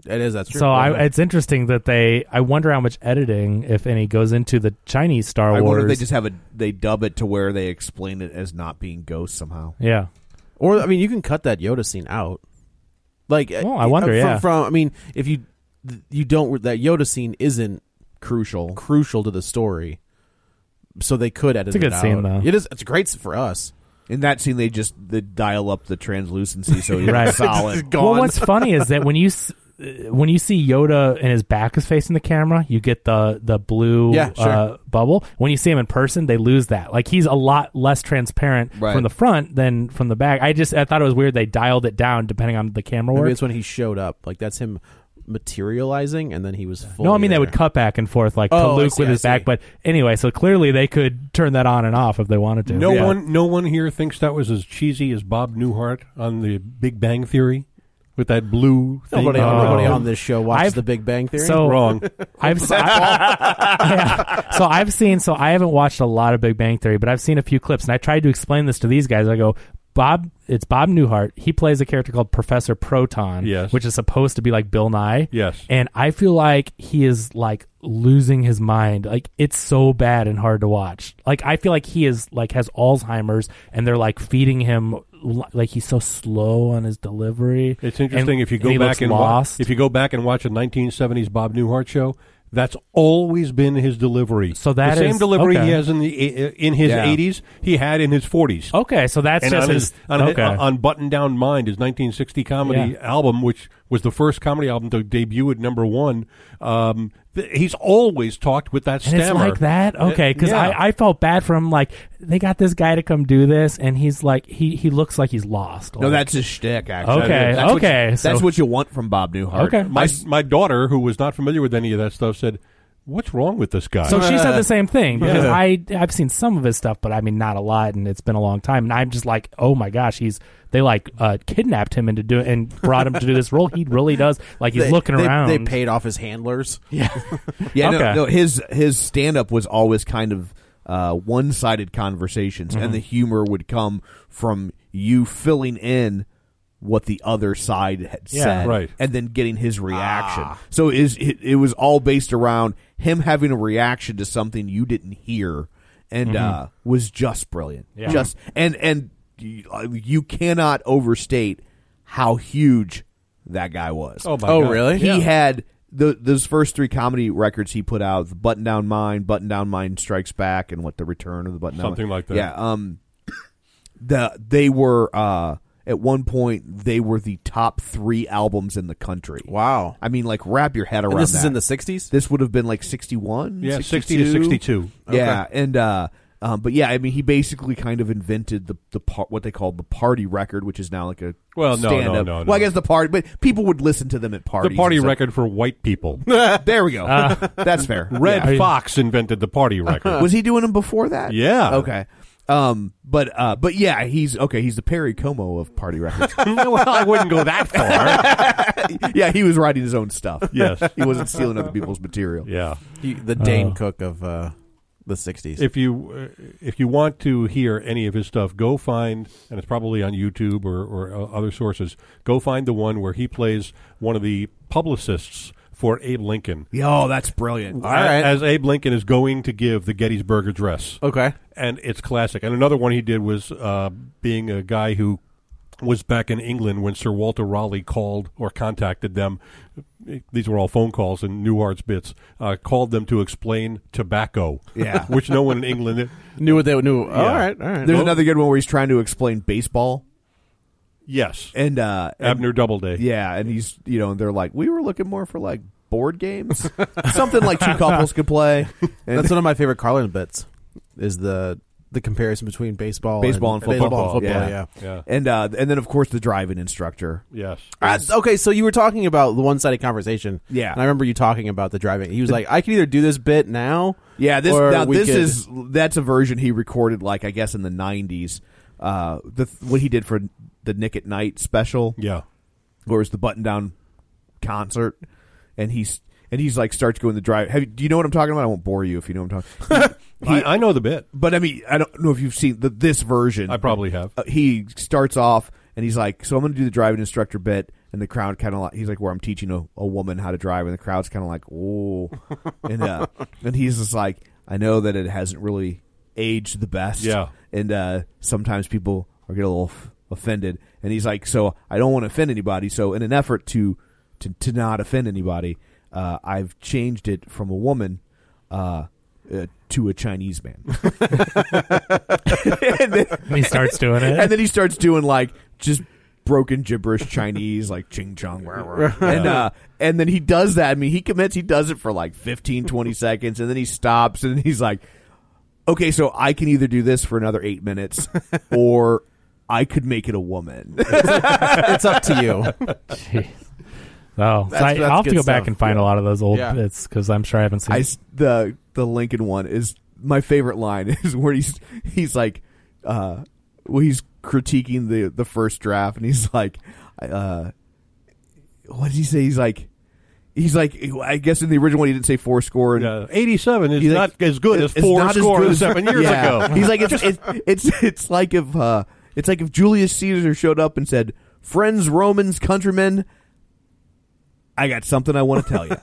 It is. That's true. So Yeah. I, it's interesting that they. I wonder how much editing, if any, goes into the Chinese Star I Wars. wonder if they just have a they dub it to where they explain it as not being ghosts somehow. Yeah. Or I mean, you can cut that Yoda scene out. Like, well, I wonder. uh, from, yeah. From I mean, if you you don't that Yoda scene isn't crucial crucial to the story, so they could edit. It's a good it out. scene, though. It is. It's great for us. In that scene, they just they dial up the translucency so he's Right. solid. Well, what's funny is that when you s- when you see Yoda and his back is facing the camera, you get the the blue Yeah, sure. uh, bubble. When you see him in person, they lose that. Like he's a lot less transparent Right. from the front than from the back. I just I thought it was weird they dialed it down depending on the camera Maybe work. it's when he showed up. Like that's him materializing, and then he was. Fully No, I mean there. they would cut back and forth like Oh, to I Luke see, with I his see. back. But anyway, so clearly they could turn that on and off if they wanted to. No Yeah. one, no one here thinks that was as cheesy as Bob Newhart on the Big Bang Theory with that blue thing. Nobody, Oh. nobody on this show watches I've- The Big Bang Theory. So Wrong. I've se- I, yeah. So I've seen. So I haven't watched a lot of Big Bang Theory, but I've seen a few clips, and I tried to explain this to these guys. I go, Bob, it's Bob Newhart. He plays a character called Professor Proton, Yes. which is supposed to be like Bill Nye. Yes. And I feel like he is like losing his mind. Like it's so bad and hard to watch. Like I feel like he is like has Alzheimer's, and they're like feeding him li- like he's so slow on his delivery. It's interesting And- if you and go he back looks and wa- lost. if you go back and watch a nineteen seventies Bob Newhart show. That's always been his delivery. So that the same is- delivery okay. he has in the in his Yeah. eighties, he had in his forties. Okay, so that's And just on his, his, on, okay. on Button Down Mind, his nineteen sixty comedy Yeah. album, which was the first comedy album to debut at number one. Um, th- he's always talked with that And it's stammer. like that? Okay, because Uh, yeah. I, I felt bad for him. Like, they got this guy to come do this, and he's like, he, he looks like he's lost. No, Like- that's his shtick. Actually, Okay, That's what okay, you- so- that's what you want from Bob Newhart. Okay. My my daughter, who was not familiar with any of that stuff, said, "What's wrong with this guy?" So she said the same thing, because Yeah. I, I've seen some of his stuff, but I mean, not a lot, and it's been a long time. And I'm just like, oh my gosh, he's, they like uh, kidnapped him into doing, and brought him to do this role. He really does, like, he's They- looking they, around. They paid off his handlers. Yeah. Yeah, no, Okay. no, his his stand up was always kind of uh, one sided conversations, Mm-hmm. and the humor would come from you filling in what the other side had Yeah. said, Right. and then getting his reaction. So is it, it was all based around him having a reaction to something you didn't hear, and uh, was just brilliant. Yeah. Just and and you, uh, you cannot overstate how huge that guy was. oh my Oh, God. really? He Yeah. had the those first three comedy records he put out: the Button Down Mind, Button Down Mind Strikes Back, and what the Return of the Button Down Something Mind. like that. Yeah. Um, the they were uh at one point they were the top three albums in the country. Wow. I mean, like wrap your head around. And this that. is in the sixties. This would have been like sixty-one, Yeah, sixty sixty-two. to sixty-two. Yeah, and uh, um, but yeah, I mean, he basically kind of invented the the par- what they called the party record, which is now like a Well, no, no, stand-up. no, no. Well, I guess the party, but people would listen to them at parties. The party and stuff. record for white people. There we go. That's fair. Red Yeah. Fox invented the party record. Was he doing them before that? Yeah. Okay. Um. But uh. But yeah, he's okay. He's the Perry Como of party records. Well, I wouldn't go that far. Yeah, he was writing his own stuff. Yes. He wasn't stealing other people's material. Yeah. He, the Dane Oh. Cook of uh, the sixties. If you uh, if you want to hear any of his stuff, go find, and it's probably on YouTube or, or uh, other sources. Go find the one where he plays one of the publicists for Abe Lincoln. Yo, that's brilliant. All right. As Abe Lincoln is going to give the Gettysburg Address. Okay. And it's classic. And another one he did was uh, being a guy who was back in England when Sir Walter Raleigh called or contacted them. These were all phone calls and Newhart's bits. Uh, called them to explain tobacco. Yeah. Which no one in England Knew what they knew. All right. All right. There's another good one where he's trying to explain baseball, Yes. and uh, and- Abner Doubleday. Yeah, and he's you know, and they're like, we were looking more for like board games, something like two couples could play. And That's one of my favorite Carlin bits. Is the the comparison between baseball, baseball and and football. Baseball and football. Yeah. Yeah. Yeah. and uh, and then of course the driving instructor. Yes. Uh, okay, so you were talking about the one-sided conversation. Yeah. And I remember you talking about the driving. He was like, I can either do this bit now. Yeah, this or now we this could- is that's a version he recorded like I guess in the nineties. Uh, the what he did for the Nick at Night special, Yeah. where it's the button down concert, and he's and he's like starts going the drive. Have you, do you know what I'm talking about? I won't bore you if you know what I'm talking. He, I, I know the bit. but I mean, I don't know if you've seen the, this version. I probably have. Uh, he starts off and he's like, "So I'm going to do the driving instructor bit, and the crowd kind of like he's like where I'm teaching a, a woman how to drive, and the crowd's kind of like, oh, and uh, and he's just like, I know that it hasn't really aged the best, yeah, and uh, sometimes people are get a little f- offended, and he's like, so I don't want to offend anybody, so in an effort to to, to not offend anybody, uh, I've changed it from a woman uh, uh, to a Chinese man. and then, and he starts doing it, and then he starts doing like just broken gibberish Chinese, like ching chong, rah, rah. and uh, and then he does that. I mean, he commits. He does it for like fifteen, twenty seconds, and then he stops, and he's like, "Okay, so I can either do this for another eight minutes, or I could make it a woman. It's up to you." Jeez. Oh, so I, I'll have to go stuff. back and find yeah. a lot of those old yeah. bits because I'm sure I haven't seen. I, the the Lincoln one is my favorite line. Is where he's he's like, uh, well, he's critiquing the the first draft, and he's like, uh, what did he say? He's like, he's like, I guess in the original one he didn't say four score. And yeah, eighty-seven is he's not like, as good as it's four not as score good as- seven years yeah. ago. He's like, it's it's it's, it's like if uh, it's like if Julius Caesar showed up and said, "Friends, Romans, countrymen, I got something I want to tell you."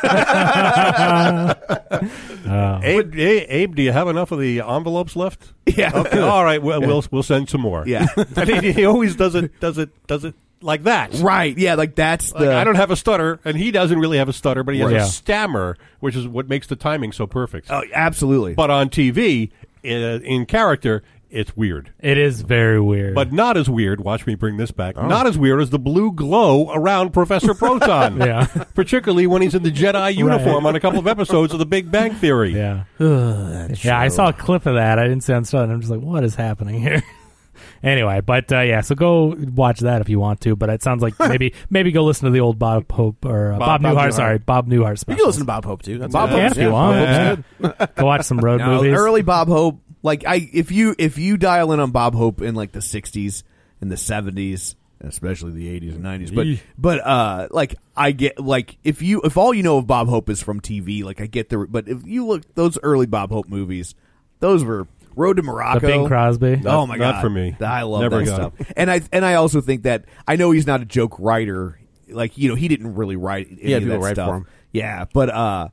Oh. Abe, Abe, Abe, do you have enough of the envelopes left? Yeah. Okay. All right. Well, we'll we'll send some more. Yeah. And he, he always does it does it does it like that. Right. Yeah. Like that's Like, the. I don't have a stutter, and he doesn't really have a stutter, but he has Right. Yeah. a stammer, which is what makes the timing so perfect. Oh, absolutely. But on T V, uh, in character, it's weird. It is very weird. But not as weird. Watch me bring this back. Oh. Not as weird as the blue glow around Professor Proton. Yeah. Particularly when he's in the Jedi uniform on a couple of episodes of The Big Bang Theory. yeah, yeah. I saw a clip of that. I didn't see it on Stud, and I'm just like, what is happening here? Anyway, but uh, yeah, so go watch that if you want to. But it sounds like maybe maybe go listen to the old Bob Hope or uh, Bob, Bob- Bob Bob Newhart. Newhart. Sorry, Bob Newhart You special. can listen to Bob Hope too. That's Bob yeah. Hope, if you yeah. want. Bob Hope's good. Go watch some road No, movies. early Bob Hope, like I, if you if you dial in on Bob Hope in like the sixties and the seventies, especially the eighties and nineties, but Eeh. but uh, like I get like if you if all you know of Bob Hope is from T V, like I get the but if you look those early Bob Hope movies, those were Road to Morocco, The Bing Crosby. Oh my Not god, for me. I love Never that got stuff. it. And I and I also think that I know he's not a joke writer. Like you know, he didn't really write any Yeah, of people that write stuff. for him. Yeah, but uh,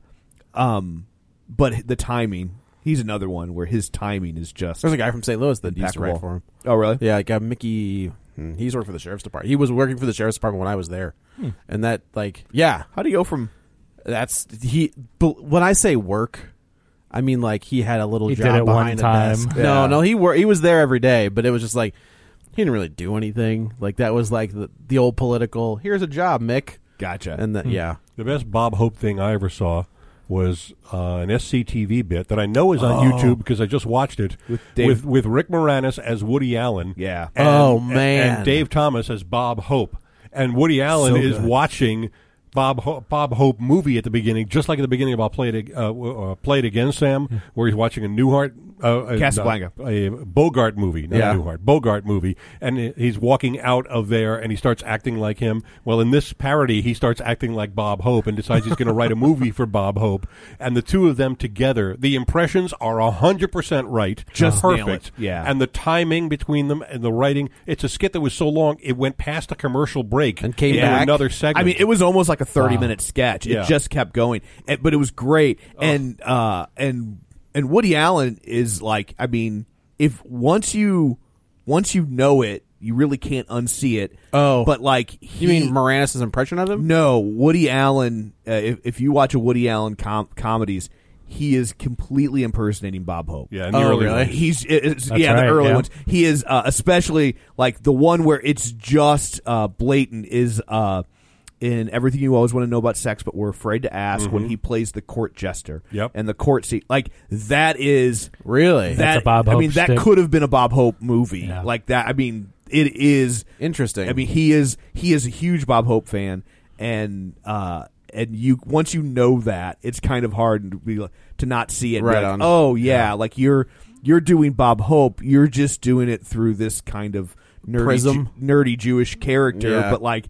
um, but the timing. He's another one where his timing is just. There's a guy from Saint Louis that used to impeccable. write for him. Oh, really? Yeah, like uh, Mickey. hmm, He's worked for the sheriff's department. He was working for the sheriff's department when I was there, Hmm. and that like yeah, How do you go from? that's he. But when I say work, I mean like he had a little He did job it one behind a time. desk. Yeah. No, no, he wor- he was there every day, but it was just like he didn't really do anything. Like that was like the, the old political. Here's a job, Mick. Gotcha. And that yeah, The best Bob Hope thing I ever saw was uh, an S C T V bit that I know is on Oh. YouTube because I just watched it With Dave- with, with Rick Moranis as Woody Allen. Yeah. And, Oh, and- man. And Dave Thomas as Bob Hope. And Woody Allen So is good. watching Bob Ho- Bob Hope movie at the beginning, just like at the beginning of I'll Play It, uh, uh, Play It Again, Sam, where he's watching a Newhart. Uh, uh, Casablanca. no, a Bogart movie, not Yeah. Newhart. Bogart movie. And he's walking out of there and he starts acting like him. Well, in this parody, he starts acting like Bob Hope and decides he's going to write a movie for Bob Hope. And the two of them together, the impressions are one hundred percent right. Just nail perfect. it. Yeah. And the timing between them and the writing, it's a skit that was so long, it went past a commercial break And came into back. another segment. I mean, it was almost like a thirty Wow. minute sketch. Yeah. It just kept going, and, but it was great. And uh, and and Woody Allen is like, I mean, if once you once you know it, you really can't unsee it. Oh. but like he, you mean Moranis' impression of him? no Woody Allen? Uh, if if you watch a Woody Allen com- comedies, he is completely impersonating Bob Hope. yeah, in the Oh, early really? ones. He's it's, That's yeah, right, the early yeah. ones. He is uh, especially like the one where it's just uh, blatant is uh, in Everything You Always Want to Know About Sex, but We're Afraid to Ask, when he plays the court jester. Yep. And the court seat, like that is Really? that. That's a Bob I Hope mean, that shtick. could have been a Bob Hope movie, Yeah. like that. I mean, it is Interesting. I mean, he is he is a huge Bob Hope fan, and uh, and you once you know that, it's kind of hard to be like, to not see it. and be Right like, on. oh yeah, like you're you're doing Bob Hope. You're just doing it through this kind of nerdy, Prism. Ju- nerdy Jewish character, Yeah. but like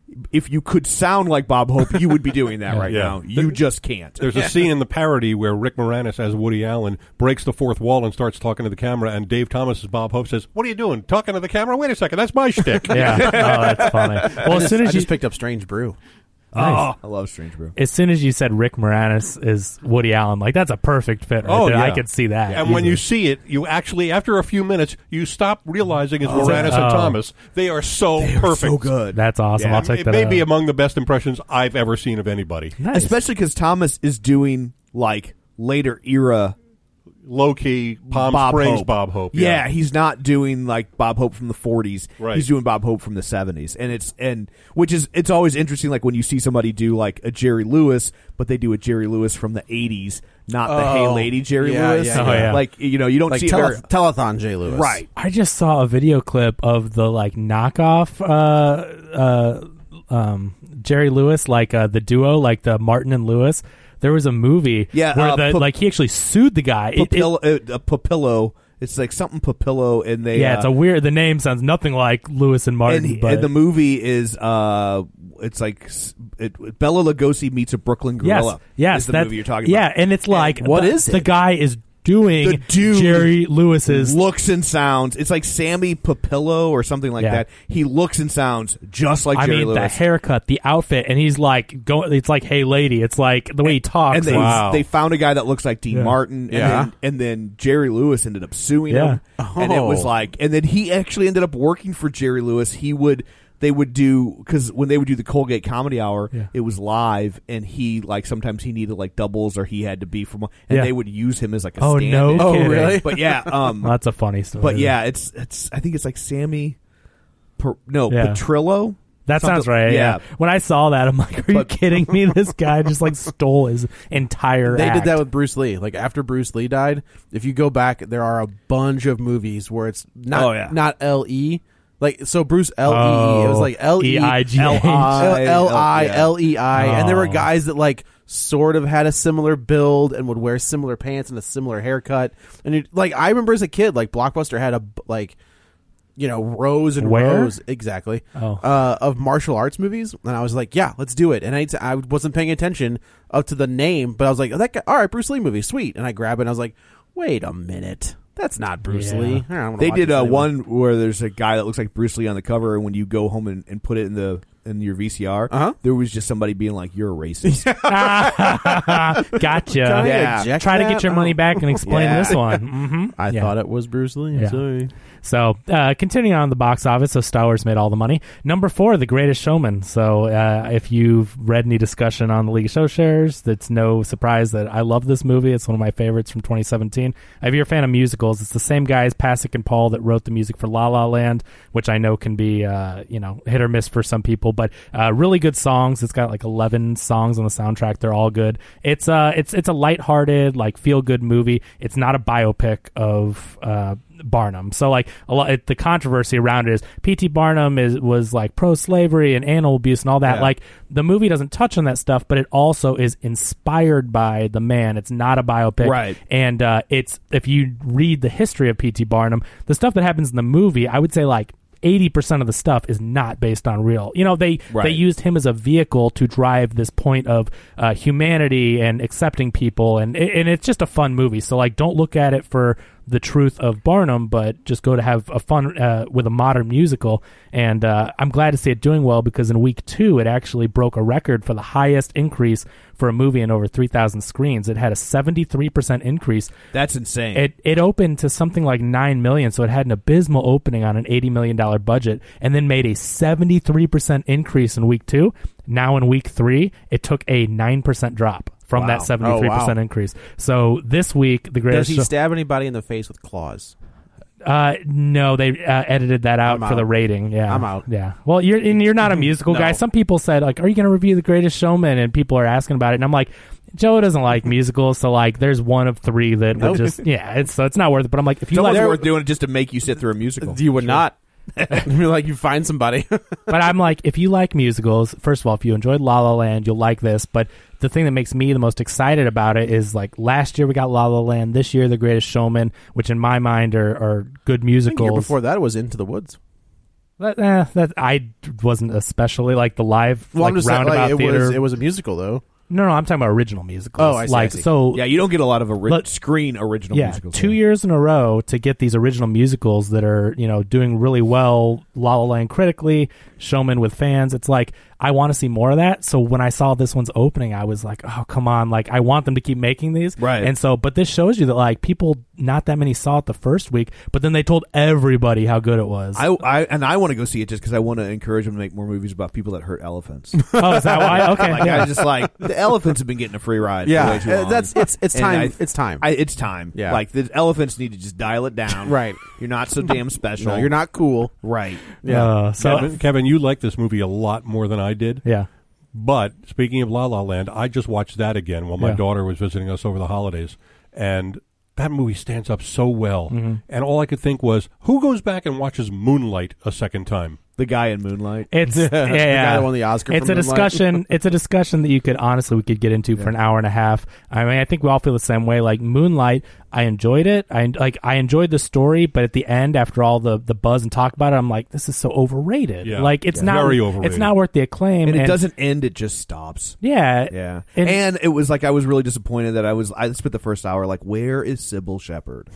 if you could sound like Bob Hope, you would be doing that right Yeah. now. You just can't. There's a scene in the parody where Rick Moranis as Woody Allen breaks the fourth wall and starts talking to the camera, and Dave Thomas as Bob Hope says, "What are you doing? Talking to the camera? Wait a second, that's my shtick." Yeah, oh, that's funny. Well, I as just, soon as I you just picked up Strange Brew. Nice. Oh, I love Strange Brew. As soon as you said Rick Moranis is Woody Allen, like that's a perfect fit right Oh, there. yeah. I could see that. And when easily. you see it, you actually, after a few minutes, you stop realizing it's Oh. Moranis Oh. and Thomas. They are so They are perfect. so good. That's awesome. Yeah, I'll take it that may out. be among the best impressions I've ever seen of anybody. Nice. Especially because Thomas is doing like later era Low key Palm Bob Springs Hope. Bob Hope. Yeah. he's not doing like Bob Hope from the forties. Right. He's doing Bob Hope from the seventies, and it's and which is it's always interesting. Like when you see somebody do like a Jerry Lewis, but they do a Jerry Lewis from the eighties, not the Oh, Hey Lady Jerry yeah, Lewis. yeah, yeah. Oh, yeah. Like you know, you don't Like see it tele- very- telethon J. Lewis. right. I just saw a video clip of the like knockoff uh, uh, um, Jerry Lewis, like uh, the duo, like the Martin and Lewis. There was a movie Yeah, where uh, the, Pap- like he actually sued the guy. It- it- Papillo, uh, a Papillo. It's like something Papillo, and they yeah, uh, it's a weird. The name sounds nothing like Lewis and Martin. and, he- but and the movie is uh, it's like s- it, Bela Lugosi meets a Brooklyn yes, gorilla. yes, is the that- movie you're talking yeah, about. and it's like what the, is the it? guy is doing The dude Jerry Lewis's looks and sounds. It's like Sammy Papillo or something like Yeah. that. He looks and sounds just like I Jerry mean, the Lewis. haircut, the outfit, and he's like going. It's like, "Hey, lady!" It's like the way he talks. and they is- Wow. they found a guy that looks like Dean Yeah. Martin, and, Yeah. then, and then Jerry Lewis ended up suing Yeah. him, and it was Oh. like, and then he actually ended up working for Jerry Lewis. He would. They would do because when they would do the Colgate Comedy Hour, Yeah. it was live, and he like sometimes he needed like doubles or he had to be from, and Yeah. they would use him as like a Oh, stand-in. no Oh, kidding. really? But yeah, um, Well, that's a funny story. but yeah, it's it's. I think it's like Sammy, per, no Yeah. Petrillo. That sounds Something- right. Yeah. yeah. When I saw that, I'm like, "Are you But- kidding me? This guy just like stole his entire." They act. did that with Bruce Lee. Like after Bruce Lee died, if you go back, there are a bunch of movies where it's not Oh, yeah. not L E. Like so, Bruce L E E. Oh, It was like L E E I G H. L I L I yeah. L E I, and there were Oh. guys that like sort of had a similar build and would wear similar pants and a similar haircut. And it, like I remember as a kid, like Blockbuster had a like. You know, rows and Where? rows, exactly, Oh. uh, of martial arts movies, and I was like, "Yeah, let's do it." And I, I wasn't paying attention up to the name, but I was like, oh, "That guy, all right, Bruce Lee movie, sweet." And I grab it, and I was like, "Wait a minute, that's not Bruce Yeah. Lee." I don't wanna They watch did this uh, anymore. one where there's a guy that looks like Bruce Lee on the cover, and when you go home and, and put it in the in your V C R, Uh-huh. there was just somebody being like, "You're a racist." Gotcha. Can I Yeah. eject Try to that? get your money Oh. back and explain Yeah. this one. Mm-hmm. I Yeah. thought it was Bruce Lee. I'm Yeah. sorry. So, uh, continuing on the box office, so Star Wars made all the money. Number four, The Greatest Showman. So, uh, if you've read any discussion on the League of Show Shares, it's no surprise that I love this movie. It's one of my favorites from twenty seventeen. If you're a fan of musicals, it's the same guys, Pasek and Paul, that wrote the music for La La Land, which I know can be, uh, you know, hit or miss for some people, but uh, really good songs. It's got like eleven songs on the soundtrack. They're all good. It's uh, it's it's a lighthearted, like feel good movie. It's not a biopic of uh, Barnum. So like a lot, it, the controversy around it is P T Barnum is was like pro slavery and animal abuse and all that. Yeah. Like the movie doesn't touch on that stuff, but it also is inspired by the man. It's not a biopic, Right. And uh, it's if you read the history of P T Barnum, the stuff that happens in the movie, I would say like eighty percent of the stuff is not based on real. You know, they Right. they used him as a vehicle to drive this point of uh, humanity and accepting people, and and it's just a fun movie. So like, don't look at it for the truth of Barnum, but just go to have a fun uh, with a modern musical. And uh, I'm glad to see it doing well, because in week two, it actually broke a record for the highest increase for a movie in over three thousand screens. It had a seventy-three percent increase. That's insane. It it opened to something like nine million, so it had an abysmal opening on an eighty million dollar budget, and then made a seventy-three percent increase in week two. Now in week three, it took a nine percent drop from Wow. that seventy-three percent Oh, wow. increase. So this week, the Does greatest he show- stab anybody in the face with claws? uh, no, they uh, edited that out I'm for the out. rating. Yeah, I'm out. Yeah. Well, you're and you're not a musical No. guy. Some people said like, "Are you going to review The Greatest Showman?" And people are asking about it, and I'm like, Joe doesn't like musicals, so like, there's one of three that Nope. would just yeah. It's so it's not worth it. But I'm like, if it's you like, almost worth doing it just to make you sit through a musical. You would not. You're like, you find somebody. but I'm like, if you like musicals, first of all, if you enjoyed La La Land, you'll like this. But the thing that makes me the most excited about it is like last year we got La La Land, this year The Greatest Showman, which in my mind are, are good I think musicals. year before that was Into the Woods. That, eh, that I wasn't especially like the live Well, like I'm just saying, roundabout like, it theater. was it was a musical though. No, no, I'm talking about original musicals. Oh, I see, Like I see. so. Yeah, you don't get a lot of ori- But- screen original Yeah, musicals. two years in a row to get these original musicals that are, you know, doing really well, La La Land critically, Showman with fans. It's like, I want to see more of that. So when I saw this one's opening, I was like, oh, come on. Like, I want them to keep making these. Right. And so, but this shows you that, like, people, not that many saw it the first week, but then they told everybody how good it was. I, I and I want to go see it just because I want to encourage them to make more movies about people that hurt elephants. Oh, is that why? Okay. Like, yeah. I just like the elephants have been getting a free ride. Yeah, for way too uh, long. that's- it's- it's And time- I- it's time. I, it's time. Yeah. like the elephants need to just dial it down. Right. You're not so damn special. No, you're not cool. Right. Yeah. Uh, so, Kevin, Kevin, you like this movie a lot more than I did. yeah. But speaking of La La Land, I just watched that again while my Yeah. daughter was visiting us over the holidays, and that movie stands up so well. Mm-hmm. And all I could think was, who goes back and watches Moonlight a second time? The guy in Moonlight. It's yeah, the guy yeah. that won the Oscar It's for a Moonlight. discussion. It's a discussion that you could honestly we could get into for an hour and a half. I mean, I think we all feel the same way. Like Moonlight, I enjoyed it. I like I enjoyed the story, but at the end, after all the the buzz and talk about it, I'm like, this is so overrated. Yeah. Like it's Yeah. not Very overrated. It's not worth the acclaim. and it doesn't end. It just stops. Yeah, Yeah, And- and, it was like I was really disappointed that I was. I spent the first hour like, where is Sybil Shepherd?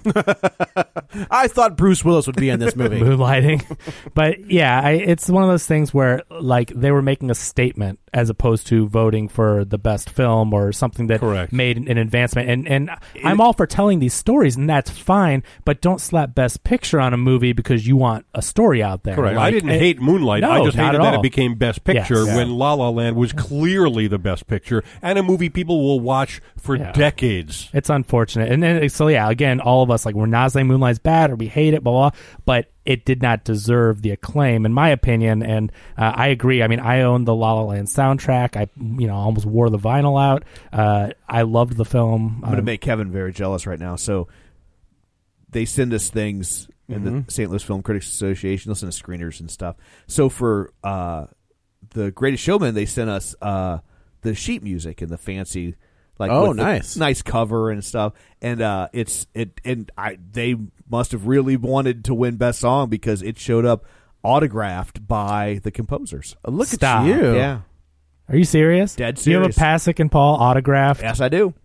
I thought Bruce Willis would be in this movie. moonlighting. But yeah, I, it's one of those things where like they were making a statement as opposed to voting for the best film or something that Correct. made an advancement. And and I'm all for telling these stories, and that's fine. But don't slap Best Picture on a movie because you want a story out there. Correct. I Like, didn't it- hate Moonlight. No, I just not hated at that all. it became Best Picture Yes. when La La Land was clearly the Best Picture and a movie people will watch for Yeah. decades. It's unfortunate. And then, so, yeah, again, all of us, like, we're not saying Moonlight's bad or we hate it, blah, blah, but it did not deserve the acclaim, in my opinion. And uh, I agree. I mean, I own the La La Land soundtrack. I, you know, almost wore the vinyl out. Uh, I loved the film. I'm going to Um, make Kevin very jealous right now. So they send us things in the Saint Louis Film Critics Association. They'll send us screeners and stuff. So for uh, the Greatest Showman, they sent us uh, the sheet music and the fancy, like Oh, with the nice. nice cover and stuff. And uh, it's it and I they must have really wanted to win Best Song because it showed up autographed by the composers. Look Stop. at you. Yeah. Are you serious? Dead Do you have a serious. Pasek and Paul autograph? Yes, I do.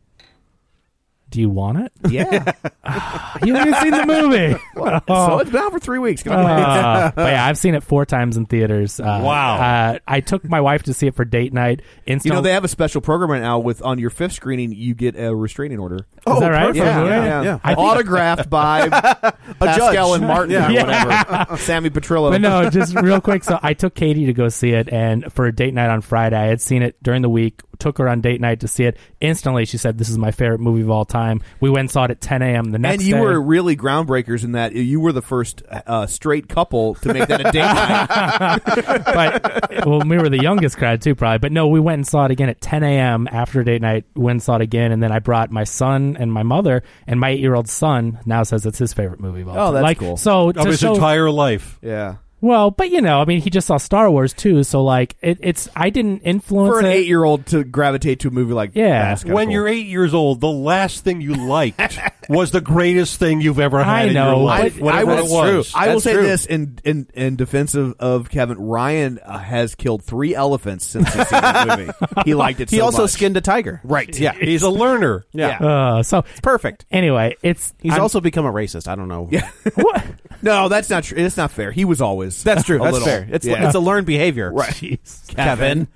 Do you want it? Yeah. You haven't even seen the movie. So it's been out for three weeks. Can I Uh, but yeah, I've seen it four times in theaters. Uh, Wow. Uh, I took my wife to see it for date night. Instant, You know, they have a special program right now with on your fifth screening, you get a restraining order. Is that right? perfect. For a Yeah, movie? yeah, yeah. Yeah. I think- Autographed by Pascal judge. and Martin Yeah. or Yeah. whatever. Sammy Petrillo. But no, just real quick. So I took Katie to go see it, and for a date night on Friday, I had seen it during the week. Took her on date night to see it. Instantly, she said, "This is my favorite movie of all time." We went and saw it at ten a.m. the next And you day. were really groundbreakers in that you were the first uh, straight couple to make that a date night. but well, we were the youngest crowd too, probably. But no, we went and saw it again at ten a.m. after date night. Went and saw it again, and then I brought my son and my mother, and my eight-year-old son now says it's his favorite movie of all Oh, time. that's like, cool. So Of to his show, entire life. Yeah. well, but you know, I mean, he just saw Star Wars too, so like it, it's I didn't influence For an it. eight-year-old to gravitate to a movie like Yeah. that's kinda When cool. you're eight years old, the last thing you liked was the greatest thing you've ever had I in know, your but life. I Whatever will, it was. I will That's say true. this in, in in defense of, of Kevin. Ryan uh, has killed three elephants since he's seen the movie. He liked it. He so also much. skinned a tiger. Right. Yeah. He's a learner. Yeah. Uh, so Perfect. anyway, it's He's I'm- also become a racist. I don't know. Yeah. what? No, that's not true. It's not fair. He was always. That's true. a That's little. fair. It's Yeah. it's a learned behavior. Right. Jeez. Kevin.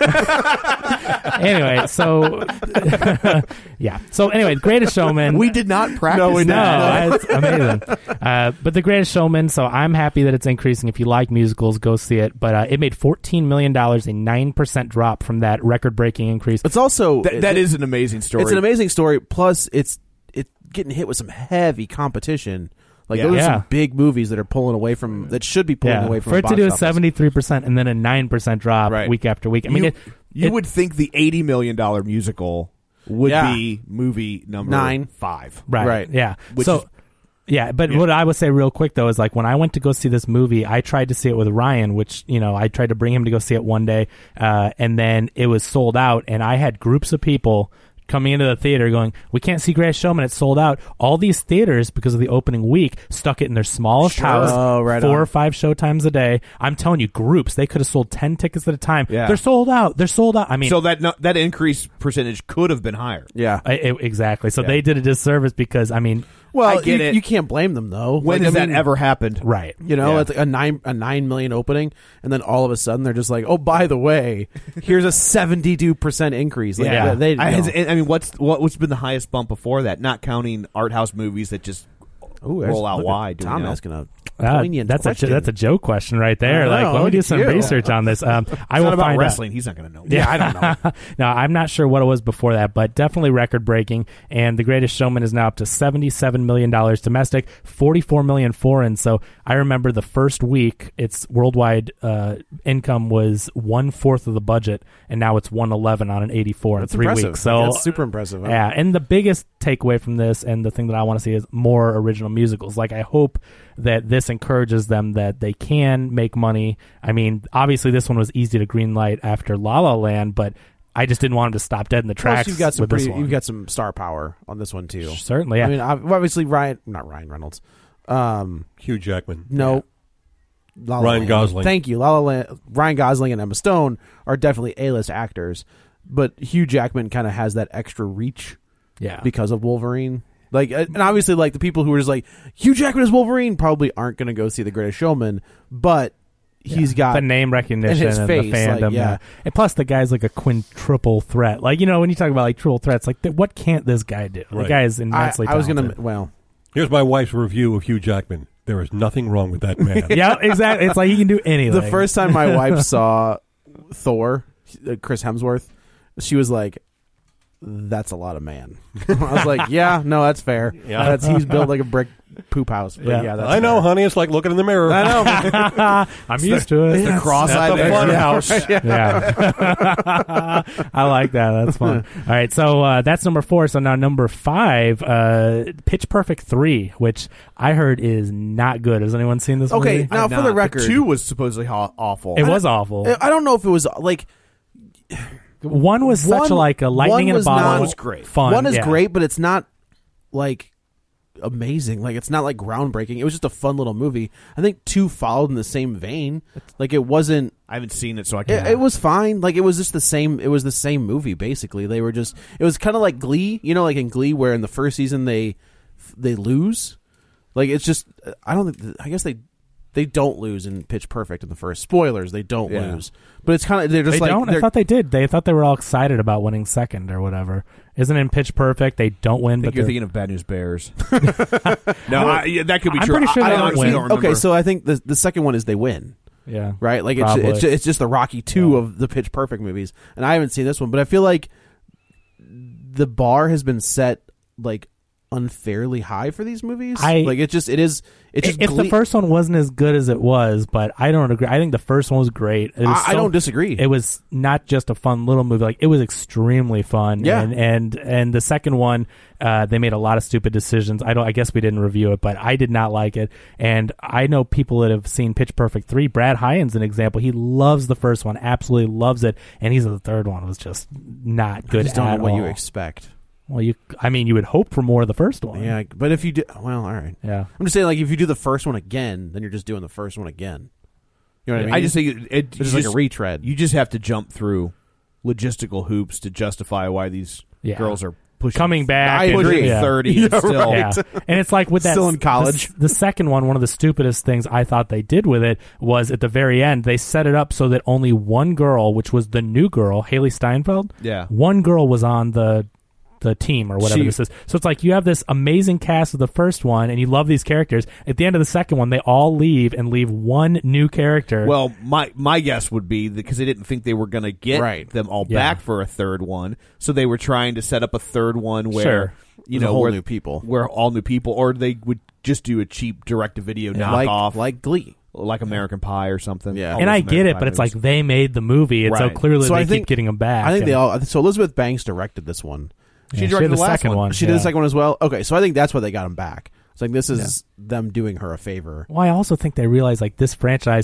Anyway, so yeah. So anyway, Greatest Showman. We did not practice. No, we No, that. it's amazing. Uh, but The Greatest Showman, so I'm happy that it's increasing. If you like musicals, go see it. But uh, it made fourteen million dollars, a nine percent drop from that record-breaking increase. It's also Th- that it- is an amazing story. It's an amazing story. Plus, it's it getting hit with some heavy competition. Like Yeah. those are Yeah. some big movies that are pulling away from that should be pulling yeah, away from for it to box do a office. seventy-three percent and then a nine percent drop Right. week after week. I mean, you it, you it- would think the eighty million dollar musical would Yeah. be movie number Nine. five. Right. Right. Yeah. Which so, is- yeah, but what I would say real quick though is like when I went to go see this movie, I tried to see it with Ryan, which you know I tried to bring him to go see it one day, uh, and then it was sold out, and I had groups of people coming into the theater going, we can't see Greatest Showman, it's sold out. All these theaters, because of the opening week, stuck it in their smallest Sure. house, Oh, right four on. or five show times a day. I'm telling you, groups, they could have sold ten tickets at a time. Yeah. They're sold out. They're sold out. I mean, so that no, that increase percentage could have been higher. Yeah. I, I- exactly. So Yeah. they did a disservice because, I mean, Well, I get you, it. you can't blame them though. When Like, has I mean, that ever happened? right. You know, Yeah. it's like a nine a nine million opening, and then all of a sudden they're just like, oh, by the way, here's a seventy two percent increase. Like, Yeah. they, I, no. has, I mean, what's what, what's been the highest bump before that? Not counting art house movies that just Ooh, there's- roll out look at wide. do we Tom know? asking a Uh, poignant that's a question. that's a joke question right there. I Like, know, let me look do at some you. research on this. Um, I It's will not about find out. wrestling. He's not going to know. Yeah, I don't know. No, I'm not sure what it was before that, but definitely record breaking. And The Greatest Showman is now up to seventy-seven million dollars domestic, forty-four million dollars foreign. So I remember the first week, its worldwide uh, income was one fourth of the budget, and now it's one eleven on an eighty-four That's in three impressive. weeks. So That's super impressive. huh? yeah, and the biggest takeaway from this, and the thing that I want to see, is more original musicals. Like, I hope that this encourages them that they can make money. I mean, obviously this one was easy to greenlight after La La Land, but I just didn't want them to stop dead in the Plus, tracks. you've got some with this pretty, one. you've got some star power on this one too. Certainly, yeah. I mean, ob- well, obviously Ryan, not Ryan Reynolds. Um, Hugh Jackman. no, La La Ryan Land. Gosling. Thank you, La La Land. Ryan Gosling and Emma Stone are definitely A-list actors, but Hugh Jackman kind of has that extra reach yeah. because of Wolverine. Like, uh, and obviously, like the people who are just like Hugh Jackman is Wolverine probably aren't going to go see The Greatest Showman, but he's got the name recognition and his and face, the fandom. like, yeah. yeah. And plus, the guy's like a quintuple threat. Like, you know, when you talk about like triple threats, like, th- what can't this guy do? The Right. guy is I, immensely I was going talented. to well. Here's my wife's review of Hugh Jackman. There is nothing wrong with that man. Yeah, exactly. It's like he can do anything. The first time my wife saw Thor, uh, Chris Hemsworth, she was like, "That's a lot of man." I was like, "Yeah, no, that's fair. Yeah. That's he's built like a brick poop house." But yeah, Yeah. that's I know, fair. honey. It's like looking in the mirror. I know. I'm used to it. The cross-eyed At the fun house. Yeah. I like that. That's fun. All right. So uh, that's number four. So now number five, uh, Pitch Perfect three, which I heard is not good. Has anyone seen this Okay, movie? now I'm for not. the record, two was supposedly ho- awful. It was awful. I don't know if it was like One was such one- like a lightning one in a was bottle. not- One was great. Fun. one is yeah. great, but it's not like amazing. Like it's not like groundbreaking. It was just a fun little movie. I think two followed in the same vein. Like it wasn't. I haven't seen it, so I It, can't. it was fine. Like it was just the same. It was the same movie basically. They were just. It was kind of like Glee. You know, like in Glee, where in the first season they they lose. Like it's just. I don't. think I guess they. They don't lose in Pitch Perfect in the first. Spoilers, they don't Yeah. lose. But it's kind of they're just They like don't. I they're- thought they did. They thought they were all excited about winning second or whatever. Isn't it in Pitch Perfect? They don't win, I think but you're they're- thinking of Bad News Bears. no, I, yeah, that could be I'm true. pretty sure I, they I don't honestly win. don't remember. okay, so I think the the second one is they win. yeah, Right, like it's Probably. it's, it's just the Rocky two of the Pitch Perfect movies, and I haven't seen this one, but I feel like the bar has been set like unfairly high for these movies. I- like it just it is it just if the gle- first one wasn't as good as it was, but I don't agree. I think the first one was great. It was I, I so- don't disagree. It was not just a fun little movie; like it was extremely fun. Yeah. and and, and the second one, uh, they made a lot of stupid decisions. I don't. I guess we didn't review it, but I did not like it. And I know people that have seen Pitch Perfect three. Brad Hyan's an example. He loves the first one, absolutely loves it, and he's the third one was just not good I just don't at know what all. you expect. Well, you. I mean, you would hope for more of the first one. Yeah, but if you do, well, all right. Yeah. I'm just saying, like if you do the first one again, then you're just doing the first one again. You know what I mean? I just think it, it it's just you like just- a retread. You just have to jump through logistical hoops to justify why these Yeah. girls are pushing Coming back I and- agree. yeah. thirty and still. Yeah. And it's like with that Still in college. The, the second one, one of the stupidest things I thought they did with it was at the very end they set it up so that only one girl, which was the new girl, Haley Steinfeld, Yeah. one girl was on the the team or whatever She- this is. So it's like you have this amazing cast of the first one and you love these characters. At the end of the second one, they all leave and leave one new character. Well, my my guess would be because they didn't think they were going to get Right. them all Yeah. back for a third one, so they were trying to set up a third one where Sure. you With a know whole where, new people. where all new people, or they would just do a cheap direct-to-video like knockoff, like Glee. like American Pie or something. Yeah. All and those I get American it, Pie but it's like movies. they made the movie, and so Right. clearly So they I keep think- getting them back. I think and- they all. So Elizabeth Banks directed this one. yeah, She directed did the last second one. one. She yeah. did the second one as well. Okay, so I think that's why they got him back. It's like this is them doing her a favor. Well, I also think they realize like this franchise,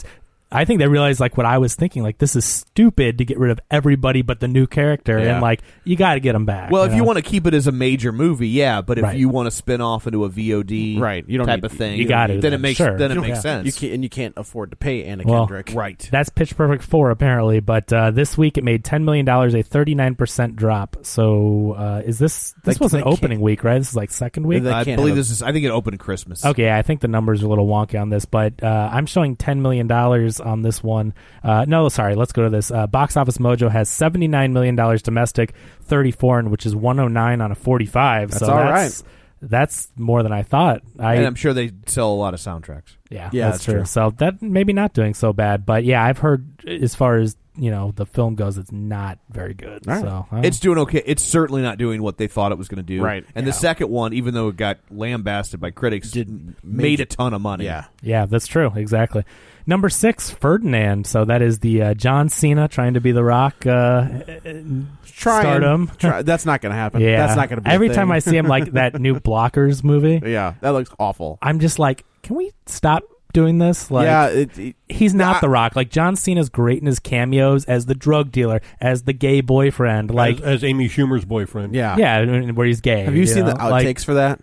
I think they realized like what I was thinking, like this is stupid to get rid of everybody but the new character, Yeah. and like you got to get them back. Well, you if you know? want to keep it as a major movie, yeah, but if Right. you want to spin off into a V O D Right, you don't type need- of thing, you got to, then it makes sure. then it You makes don't- sense. You can't, and you can't afford to pay Anna Well, Kendrick. Right. That's Pitch Perfect four, apparently, but uh, this week it made ten million dollars, a thirty-nine percent drop. So uh, is this, this They- wasn't they opening week, right? This is like second week? They I can't believe have a- this is. I think it opened Christmas. Okay, I think the numbers are a little wonky on this, but uh, I'm showing ten million dollars on this one. Uh, no, sorry, let's go to this. Uh, Box Office Mojo has seventy-nine million dollars domestic, thirty-four, and which is one oh nine on a forty-five. That's so all that's, That's more than I thought. I, and I'm sure they sell a lot of soundtracks. Yeah, Yeah, that's, that's true. true. So that maybe not doing so bad, but yeah, I've heard as far as you know the film goes, it's not very good. All right. So I don't It's doing okay. It's certainly not doing what they thought it was going to do. Right. And Yeah. the second one, even though it got lambasted by critics, Did- made a ton of money. Yeah. Yeah, that's true. Exactly. Number six, Ferdinand. So that is the uh, John Cena trying to be The Rock. Uh, Try Stardom. Try, that's not going to happen. yeah, That's not going to be a Every thing. time I see him, like that new Blockers movie, Yeah, that looks awful. I'm just like, can we stop doing this? Like, yeah, it, it, he's not I- The Rock. Like John Cena's great in his cameos as the drug dealer, as the gay boyfriend. Like, as, as Amy Schumer's boyfriend. yeah. yeah, where he's gay. Have you, seen know? the outtakes Like, for that?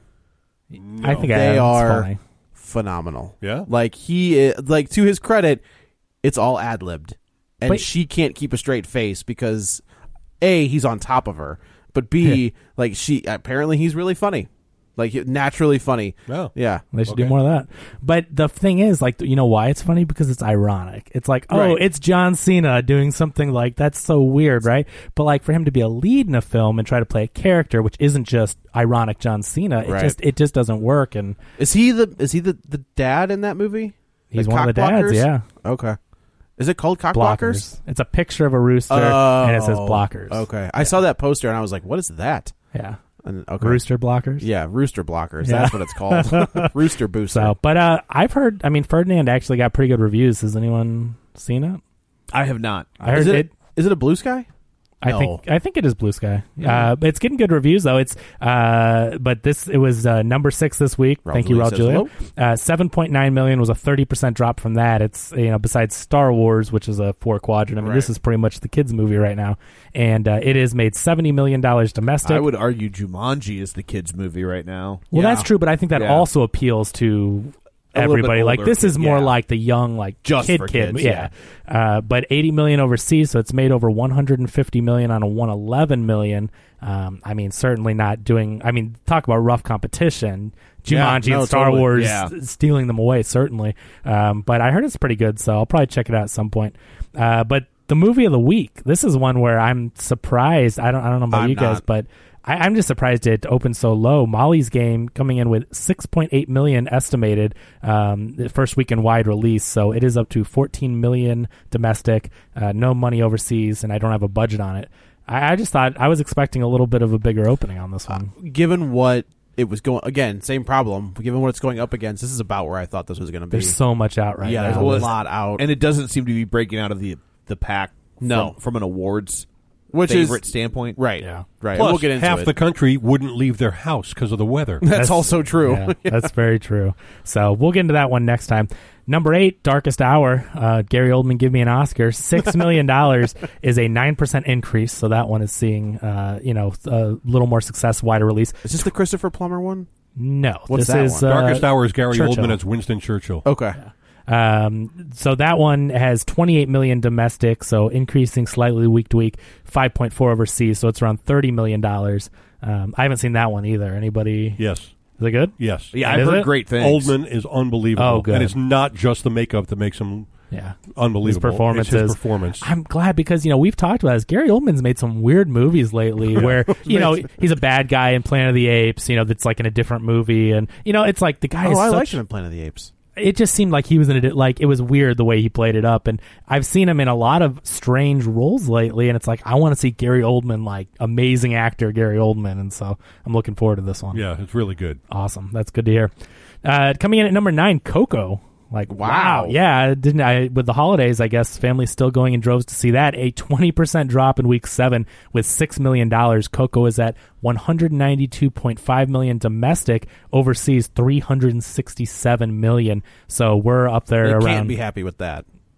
I think I They have. It's are funny. phenomenal. Yeah? Like he, is, like to his credit, it's all ad libbed, and But- she can't keep a straight face because A, he's on top of her, but B, like she apparently he's really funny, like naturally funny. Oh. Yeah, They should Okay. do more of that. But the thing is, like, you know why it's funny? Because it's ironic. It's like, oh, Right. it's John Cena doing something like that's so weird, right? But like for him to be a lead in a film and try to play a character which isn't just ironic John Cena, it Right. just it just doesn't work. And is he the is he the, the dad in that movie? he's The one of the cock dads. blockers? Yeah, Okay. Is it called cock blockers? blockers. It's a picture of a rooster Oh, and it says blockers. Okay, I saw that poster and I was like, "What is that?" Yeah, And, okay. rooster blockers. Yeah, rooster blockers. Yeah. That's what it's called. Rooster booster. So, but uh, I've heard. I mean, Ferdinand actually got pretty good reviews. Has anyone seen it? I have not. I heard is it, it is it a blue sky? I No. think I think it is Blue Sky. Uh, but it's getting good reviews though. It's uh, but this it was uh, number six this week. Raul Thank you, Julia Raul says Julia. hello. Uh, Seven point nine million was a thirty percent drop from that. It's you know besides Star Wars, which is a four quadrant. I mean, Right. this is pretty much the kids' movie right now, and uh, it has made seventy million dollars domestic. I would argue Jumanji is the kids' movie right now. well, Yeah. that's true, but I think that Yeah. also appeals to A little bit everybody. Like older this is kid, more yeah. like the young, like Just kid for kid, kids, yeah. Uh, but eighty million overseas, so it's made over one hundred fifty million on a one eleven million. Um, I mean, certainly not doing. I mean, talk about rough competition. Yeah, Jumanji no, and Star totally. Wars Yeah. stealing them away, certainly. Um, but I heard it's pretty good, so I'll probably check it out at some point. Uh, but the movie of the week, this is one where I'm surprised. I don't. I don't know about I'm you guys, not. but. I, I'm just surprised it opened so low. Molly's Game coming in with six point eight million estimated um, the first weekend wide release, so it is up to fourteen million domestic, uh, no money overseas, and I don't have a budget on it. I, I just thought I was expecting a little bit of a bigger opening on this one. Given what it was going, again, same problem. Given what it's going up against, this is about where I thought this was going to be. There's so much out right yeah, now. there's a Well, lot out, And it doesn't seem to be breaking out of the the pack. No. from, from an awards which favorite is standpoint. right. Yeah. Right. Plus, we'll get into half it. the country wouldn't leave their house because of the weather. That's, also true. Yeah, that's very true. So we'll get into that one next time. Number eight, Darkest Hour. Uh, Gary Oldman, give me an Oscar. Six million dollars is a nine percent increase. So that one is seeing, uh, you know, a little more success, wider release. Is this the Christopher Plummer one? No, What's this that is one? uh, Darkest Hour is Gary Churchill. Oldman as Winston Churchill. Okay. Um, so that one has twenty-eight million domestic, so increasing slightly week to week. five point four overseas, so it's around thirty million dollars. Um, I haven't seen that one either. Anybody? Yes. Is it good? Yes. Yeah, I've Is heard it? great things. Oldman is unbelievable. Oh, good. And it's not just the makeup that makes him Yeah. unbelievable. His performances. It's his performance. I'm glad because, you know, we've talked about this. Gary Oldman's made some weird movies lately where, you know, he's a bad guy in Planet of the Apes, you know, that's like in a different movie. And, you know, it's like the guy Oh, is I such... liked him in Planet of the Apes. It just seemed like he was in a... Like, it was weird the way he played it up. And I've seen him in a lot of strange roles lately. And it's like, I want to see Gary Oldman, like, amazing actor Gary Oldman. And so I'm looking forward to this one. yeah, it's really good. Awesome. That's good to hear. Uh, coming in at number nine, Coco. Like, wow. Wow. Yeah, didn't I? With the holidays, I guess families still going in droves to see that. A twenty percent drop in week seven with six million dollars. Coco is at one hundred ninety-two point five million dollars domestic. Overseas, three hundred sixty-seven million dollars. So we're up there They around. can't be happy with that.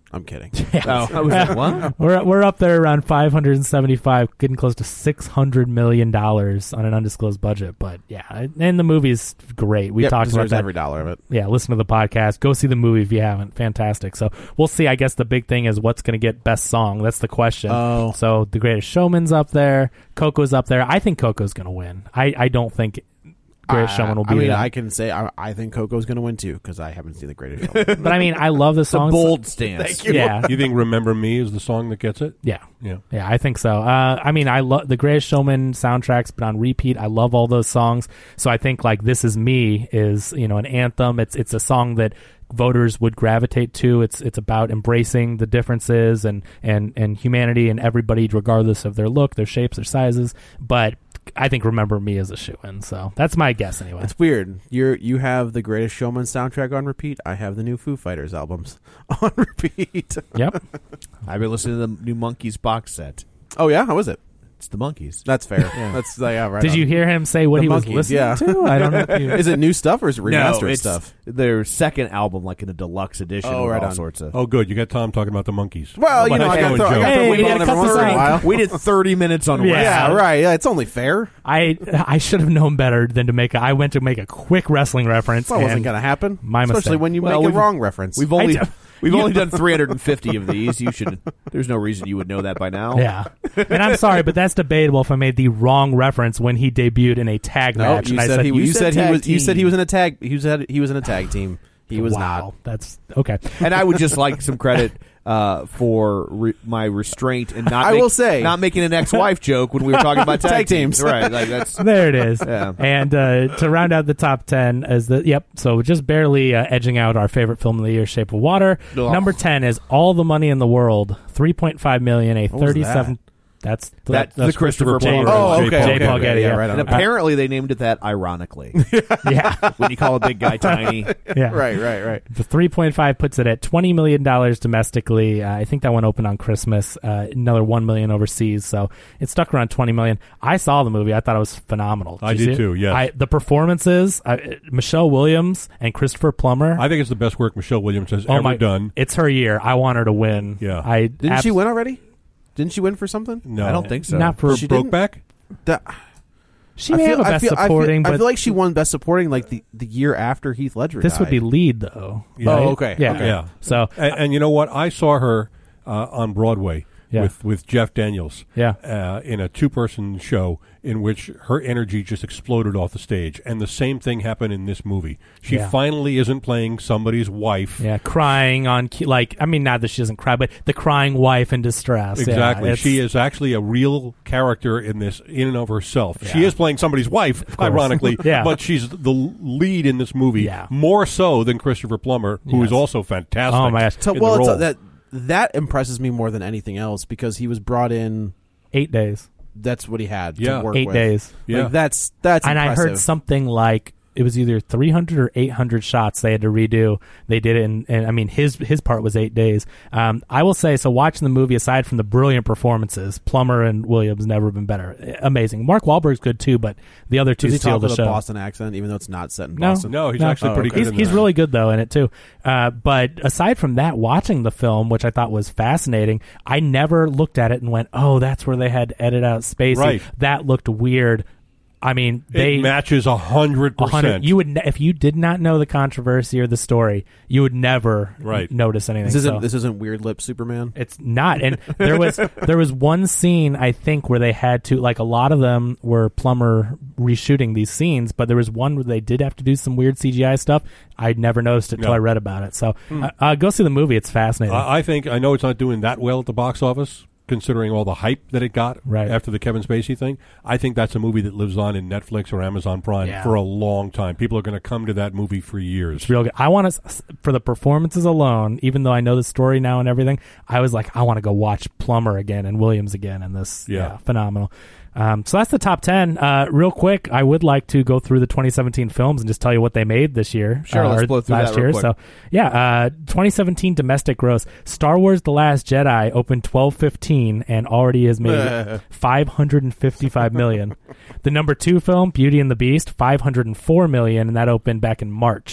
I'm kidding. Oh, I was like, what? We're we're up there around five hundred seventy-five, getting close to six hundred million dollars on an undisclosed budget. But yeah, and the movie's great. We Yep, talked about deserves that. every dollar of it. Yeah, listen to the podcast. Go see the movie if you haven't. Fantastic. So we'll see. I guess the big thing is what's going to get best song. That's the question. Oh. So The Greatest Showman's up there. Coco's up there. I think Coco's going to win. I, I don't think Greatest Uh, Showman will I beat mean, it. I can say I, I think Coco's going to win too because I haven't seen The Greatest Showman. But I mean, I love the It's a song. bold stance. Yeah. You think "Remember Me" is the song that gets it? Yeah. Yeah. Yeah, I think so. Uh, I mean, I love The Greatest Showman soundtrack's been on repeat. I love all those songs. So I think like This Is Me is, you know, an anthem. It's it's a song that voters would gravitate to. It's it's about embracing the differences and, and, and humanity and everybody regardless of their look, their shapes, their sizes. But I think Remember Me is a shoo-in. So that's my guess anyway. It's weird. You're you have the Greatest Showman soundtrack on repeat. I have the new Foo Fighters albums on repeat. Yep. I've been listening to the new Monkeys box set. Oh yeah, how is it? It's the Monkeys. That's fair. That's yeah, right. Did on. you hear him say what The he Monkees, was listening yeah. to? I don't know. If you... Is it new stuff or is it remastered no, it's stuff? their second album, like in a deluxe edition. Oh, with right all on. sorts of. Oh, good. You got Tom talking about the Monkeys. Well, you know, I got to throw, I gotta Hey, throw we Weeble had on a every couple once in a songs. while. We did thirty minutes on Yeah. West. Yeah, right. Yeah, it's only fair. I I should have known better than to make a. I went to make a quick wrestling reference. That wasn't and going to happen. My Especially mistake. when you Well, make a we've- wrong reference. We've only I d- we've only done three hundred fifty of these. You should. There's no reason you would know that by now. Yeah, and I'm sorry, but that's debatable. If I made the wrong reference when he debuted in a tag no, match, you and I said, said he. you You said said he tag was. You said he team. was in a tag. He was. He was in a tag team. He was wow, not. that's okay. And I would just like some credit uh, for re- my restraint and not. I make- will say- not making an ex-wife joke when we were talking about tag, Tag teams. Right? Like that's. There it is. Yeah. And uh, to round out the top ten is the yep. So just barely uh, edging out our favorite film of the year, Shape of Water. Ugh. Number ten is All the Money in the World, three point five million, a What was thirty-seven. That's That's the Christopher J. Plummer. Oh, J. okay. Paul okay, Paul okay, Getty, yeah, yeah. right on. And apparently they named it that ironically. Yeah, When you call a big guy tiny. yeah. Right, right, right. The three point five puts it at twenty million dollars domestically. Uh, I think that one opened on Christmas. Uh, another one million dollars overseas. So it stuck around twenty million dollars. I saw the movie. I thought it was phenomenal. I you did see it? too, yes. I, the performances, uh, Michelle Williams and Christopher Plummer. I think it's the best work Michelle Williams has oh ever my, done. It's her year. I want her to win. Yeah. I Didn't abs- she win already? Didn't she win for something? No, I don't think so. Not for She didn't? Brokeback. That, She I may feel, have a I best feel, I supporting, feel, I but feel like she won best supporting like the, the year after Heath Ledger. this would died. be lead though. Yeah. right? Oh, okay, Yeah. okay. Yeah. So And, and you know what? I saw her uh, on Broadway Yeah. with, with Jeff Daniels Yeah. uh, in a two-person show in which her energy just exploded off the stage. And the same thing happened in this movie. She Yeah. finally isn't playing somebody's wife. yeah, crying on key, like I mean, not that she doesn't cry, but the crying wife in distress. Yeah, Exactly. it's- She is actually a real character in this in and of herself. She Yeah. is playing somebody's wife, course. ironically, Yeah. but she's the lead in this movie Yeah. more so than Christopher Plummer, who is Yes. also fantastic. Oh, my gosh. So, in well, the it's, role. uh, that that impresses me more than anything else because he was brought in. eight days. That's what he had Yeah. to work Eight with. days. Yeah. Like, that's that's and I impressive. heard something like it was either three hundred or eight hundred shots they had to redo. They did it, in, and I mean his his part was eight days. Um, I will say, so watching the movie, aside from the brilliant performances, Plummer and Williams never been better. Amazing. Mark Wahlberg's good too, but the other two Does he steal talk the with a show. Boston accent, even though it's not set in No. Boston? No, he's No. actually Oh, pretty okay. good He's, in he's that. really good though in it too. Uh, but aside from that, watching the film, which I thought was fascinating, I never looked at it and went, "Oh, that's where they had to edit out Spacey." Right. That looked weird. I mean, they it matches a hundred a hundred. percent. You would ne- if you did not know the controversy or the story, you would never Right. notice anything. This isn't So this isn't Weird Lip Superman. it's not. And there was there was one scene I think where they had to, like, a lot of them were Plummer reshooting these scenes, but there was one where they did have to do some weird C G I stuff. I'd never noticed it until No. I read about it. So uh, uh, go see the movie. It's fascinating. I I think I know it's not doing that well at the box office, considering all the hype that it got Right. after the Kevin Spacey thing. I think that's a movie that lives on in Netflix or Amazon Prime Yeah. for a long time. People are going to come to that movie for years. It's real good. I want to, for the performances alone, even though I know the story now and everything, I was like, I want to go watch Plummer again and Williams again, and this, yeah, Yeah. phenomenal. Um, so that's the top ten. Uh, real quick, I would like to go through the twenty seventeen films and just tell you what they made this year. Sure, uh, let's or blow through last that real year. quick. So, yeah, uh, twenty seventeen domestic gross. Star Wars: The Last Jedi opened twelve fifteen and already has made five hundred fifty-five million. The number two film, Beauty and the Beast, five hundred four million, and that opened back in March.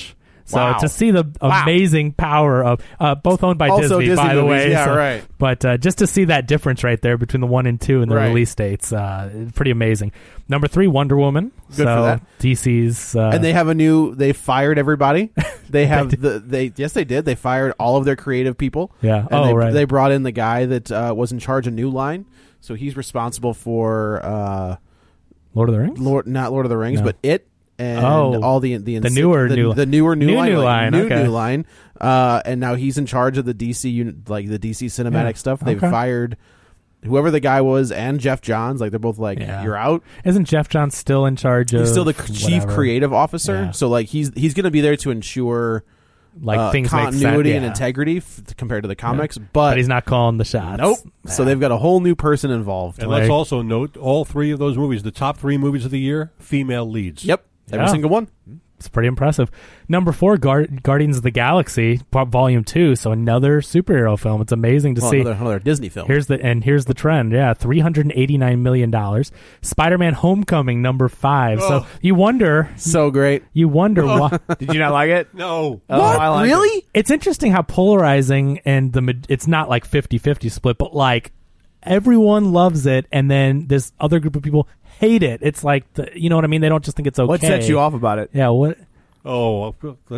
So Wow. to see the Wow. amazing power of uh, both owned by Also Disney, Disney by the movies, way. yeah, so- right. But uh, just to see that difference right there between the one and two and the Right. release dates, uh, pretty amazing. Number three, Wonder Woman. Good so for that. D C's, uh, and they have a new. They fired everybody. They have the. They yes, they did. They fired all of their creative people. Yeah. And Oh, they, right. They brought in the guy that uh, was in charge of New Line. So he's responsible for uh, Lord of the Rings. Lord, not Lord of the Rings, No. but it and Oh, all the the, the newer the, new the newer new, new line, new like, line, new okay. new line. Uh, and now he's in charge of the D C uni- like the D C cinematic Yeah. stuff. They've Okay. fired whoever the guy was and Jeff Johns. Like they're both like, Yeah. you're out. Isn't Jeff Johns still in charge of? He's still the chief whatever? creative officer. Yeah. So like he's he's going to be there to ensure Like uh, things make sense, continuity and yeah. integrity f- compared to the comics. But, But, he's not calling the shots. nope. So they've got a whole new person involved. And Like- let's also note all three of those movies, the top three movies of the year, female leads. Yep, every Yeah. single one. It's pretty impressive. Number four, Gar- Guardians of the Galaxy, Part Volume Two. So another superhero film. It's amazing to Well, see. another, another Disney film. Here's the and here's the trend. Yeah, three hundred eighty nine million dollars. Spider-Man: Homecoming, number five. So Oh. you wonder, so great. you wonder why. Did you not like it? No. Oh, What? I liked Really? it. It's interesting how polarizing and the ma- it's not like fifty-fifty split, but like everyone loves it, and then this other group of people hate it. It's like the, you know what I mean? They don't just think it's okay. What sets you off about it? Yeah. What? Oh,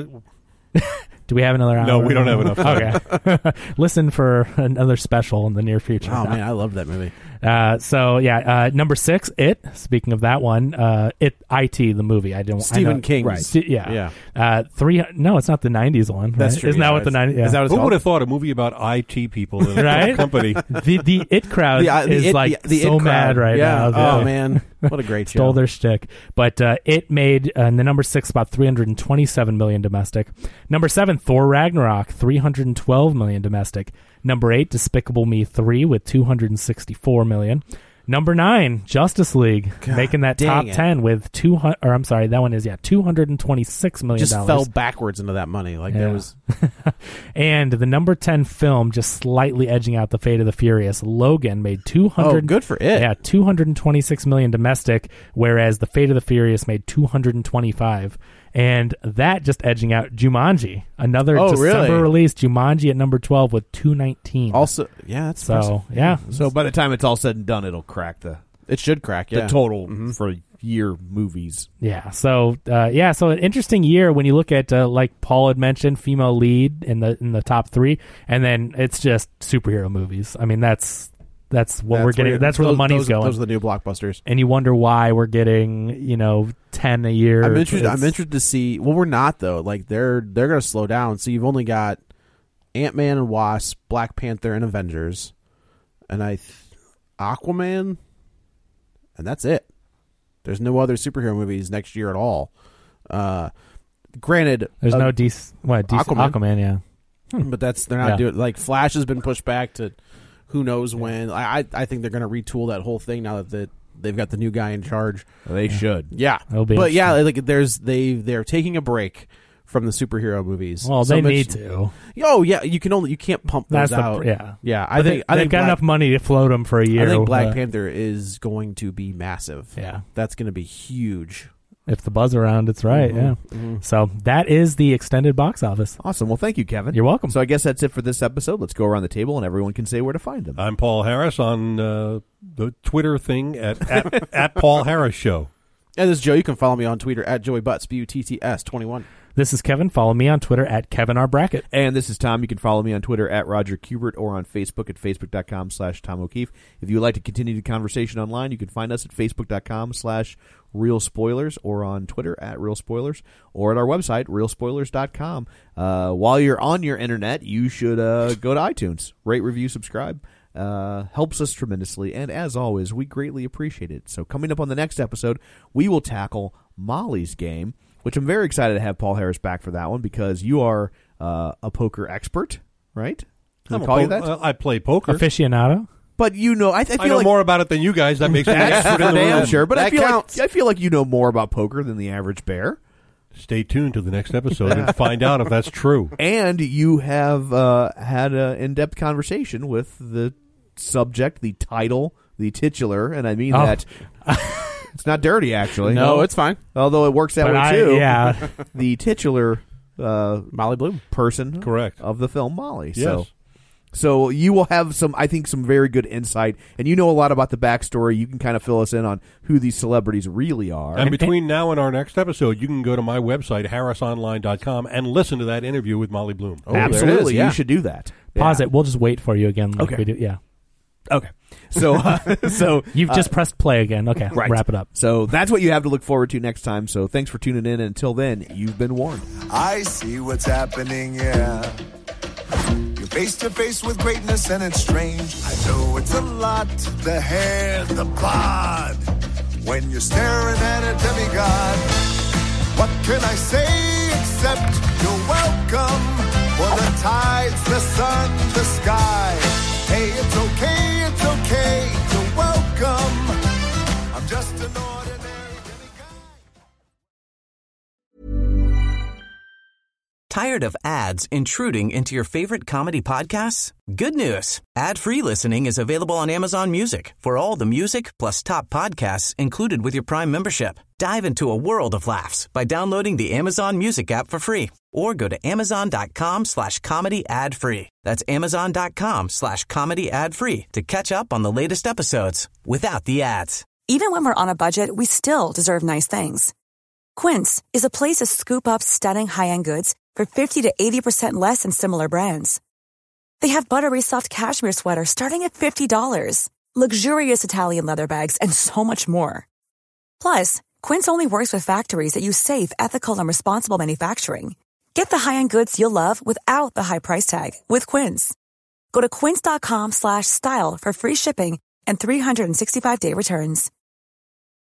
Do we have another hour? No, we don't have enough time. Okay. Listen for another special in the near future. Oh man, I love that movie. Uh, so yeah, uh, number six, It. Speaking of that one, uh, It, I T, the movie. I don't. Stephen I know, King's. Right. St- yeah. Yeah. Uh, three. No, it's not the nineties one. That's right? true, Isn't yeah, that what the it's- nineties? Yeah. is that what it's Who called? would have thought a movie about I T people in a Right? company? the the It crowd The, uh, the is It- like the, the so It crowd. mad right yeah. now. Oh man, what a great show. Stole their shtick. But uh, It made uh, in the number six about three hundred twenty-seven million domestic. Number seven, Thor Ragnarok, three hundred twelve million domestic. Number eight, Despicable Me three with two hundred sixty-four million. Number nine, Justice League, God making that dang top it. ten with two hundred. Or I'm sorry, that one is yeah, two hundred twenty-six million Just dollars. fell backwards into that money. Like Yeah. there was. And the number ten film, just slightly edging out the Fate of the Furious, Logan made two hundred. Oh, good for it. Yeah, two hundred twenty-six million domestic, whereas the Fate of the Furious made two hundred twenty-five. And that just edging out Jumanji, another Oh, December really? release. Jumanji at number twelve with two nineteen. Also, yeah, that's impressive. so yeah, So by the time it's all said and done, it'll crack the It should crack. Yeah. the total Mm-hmm. for year movies. yeah. So uh, yeah, so an interesting year when you look at uh, like Paul had mentioned, female lead in the in the top three, and then it's just superhero movies. I mean, that's that's what That's we're getting. where- That's where those- the money's those, going. Those are the new blockbusters. And you wonder why we're getting, you know, ten a year. I'm interested. It's- I'm interested to see. Well, we're not though. Like they're they're going to slow down. So you've only got Ant Man and Wasp, Black Panther, and Avengers, and I th- Aquaman, and that's it. There's no other superhero movies next year at all. Uh, granted, There's uh, no D C. What D C, Aquaman. Aquaman. Yeah. but that's they're not Yeah. doing. Like Flash has been pushed back to who knows when. I I, I think they're going to retool that whole thing now that the, they've got the new guy in charge. They should. Yeah, That'll be but yeah, interesting. like there's they they're taking a break from the superhero movies. Well, So they much- need to. Oh yeah, you can only you can't pump those That's the out. yeah. yeah. I But think they, I they've think got Black, enough money to float them for a year. I think Black uh, Panther is going to be massive. Yeah. that's going to be huge. If the buzz around, it's right. Mhm, Yeah. mhm. So that is the extended box office. Awesome. Well, thank you, Kevin. You're welcome. So I guess that's it for this episode. Let's go around the table and everyone can say where to find them. I'm Paul Harris on uh, the Twitter thing at, at, at Paul Harris Show. And this is Joe. You can follow me on Twitter at Joey Butts B U T T S twenty-one. This is Kevin. Follow me on Twitter at Kevin R. Brackett. And this is Tom. You can follow me on Twitter at Roger Kubert or on Facebook at facebook.com slash Tom O'Keefe. If you would like to continue the conversation online, you can find us at facebook.com slash Real Spoilers or on Twitter at Real Spoilers or at our website, real spoilers dot com. Uh, while you're on your internet, you should uh, go to iTunes, rate, review, subscribe. Uh, helps us tremendously. And as always, we greatly appreciate it. So coming up on the next episode, we will tackle Molly's Game, which I'm very excited to have Paul Harris back for that one because you are uh, a poker expert, right? Can I'm we a call you po- that? uh, I play poker. Aficionado. But you know, I, I feel I know like more about it than you guys. That makes me an that's expert for in the damn room. sure. But I That feel counts. like I feel like you know more about poker than the average bear, Stay tuned to the next episode and find out if that's true. and you have uh, had an in-depth conversation with the subject, the title, the titular, and I mean Oh. that. It's not dirty, actually. No, it's fine. Although it works that But way I- too. yeah. The titular uh, Molly Bloom person, correct, of the film Molly. Yes. So, so you will have some, I think, some very good insight, and you know a lot about the backstory. You can kind of fill us in on who these celebrities really are. And between now and our next episode, you can go to my website, harris online dot com, and listen to that interview with Molly Bloom. Oh, absolutely, yeah. You should do that. Pause yeah. it. We'll just wait for you again. Like okay. we do. Yeah. Okay. So, uh, so you've just uh, pressed play again. Okay. Right. Wrap it up. So that's what you have to look forward to next time. So thanks for tuning in. And until then, you've been warned. I see what's happening, yeah. You're face to face with greatness and it's strange. I know it's a lot. The hair, the bod. When you're staring at a demigod. What can I say except you're welcome? For the tides, the sun, the sky. Hey, it's okay, it's okay, you're welcome. I'm just an ordinary demigod. Tired of ads intruding into your favorite comedy podcasts? Good news. Ad-free listening is available on Amazon Music for all the music plus top podcasts included with your Prime membership. Dive into a world of laughs by downloading the Amazon Music app for free or go to amazon.com slash comedy ad free. That's amazon.com slash comedy ad free to catch up on the latest episodes without the ads. Even when we're on a budget, we still deserve nice things. Quince is a place to scoop up stunning high-end goods for fifty to eighty percent less than similar brands. They have buttery soft cashmere sweaters starting at fifty dollars, luxurious Italian leather bags, and so much more. Plus, Quince only works with factories that use safe, ethical, and responsible manufacturing. Get the high-end goods you'll love without the high price tag with Quince. Go to quince.com slash style for free shipping and three sixty-five day returns.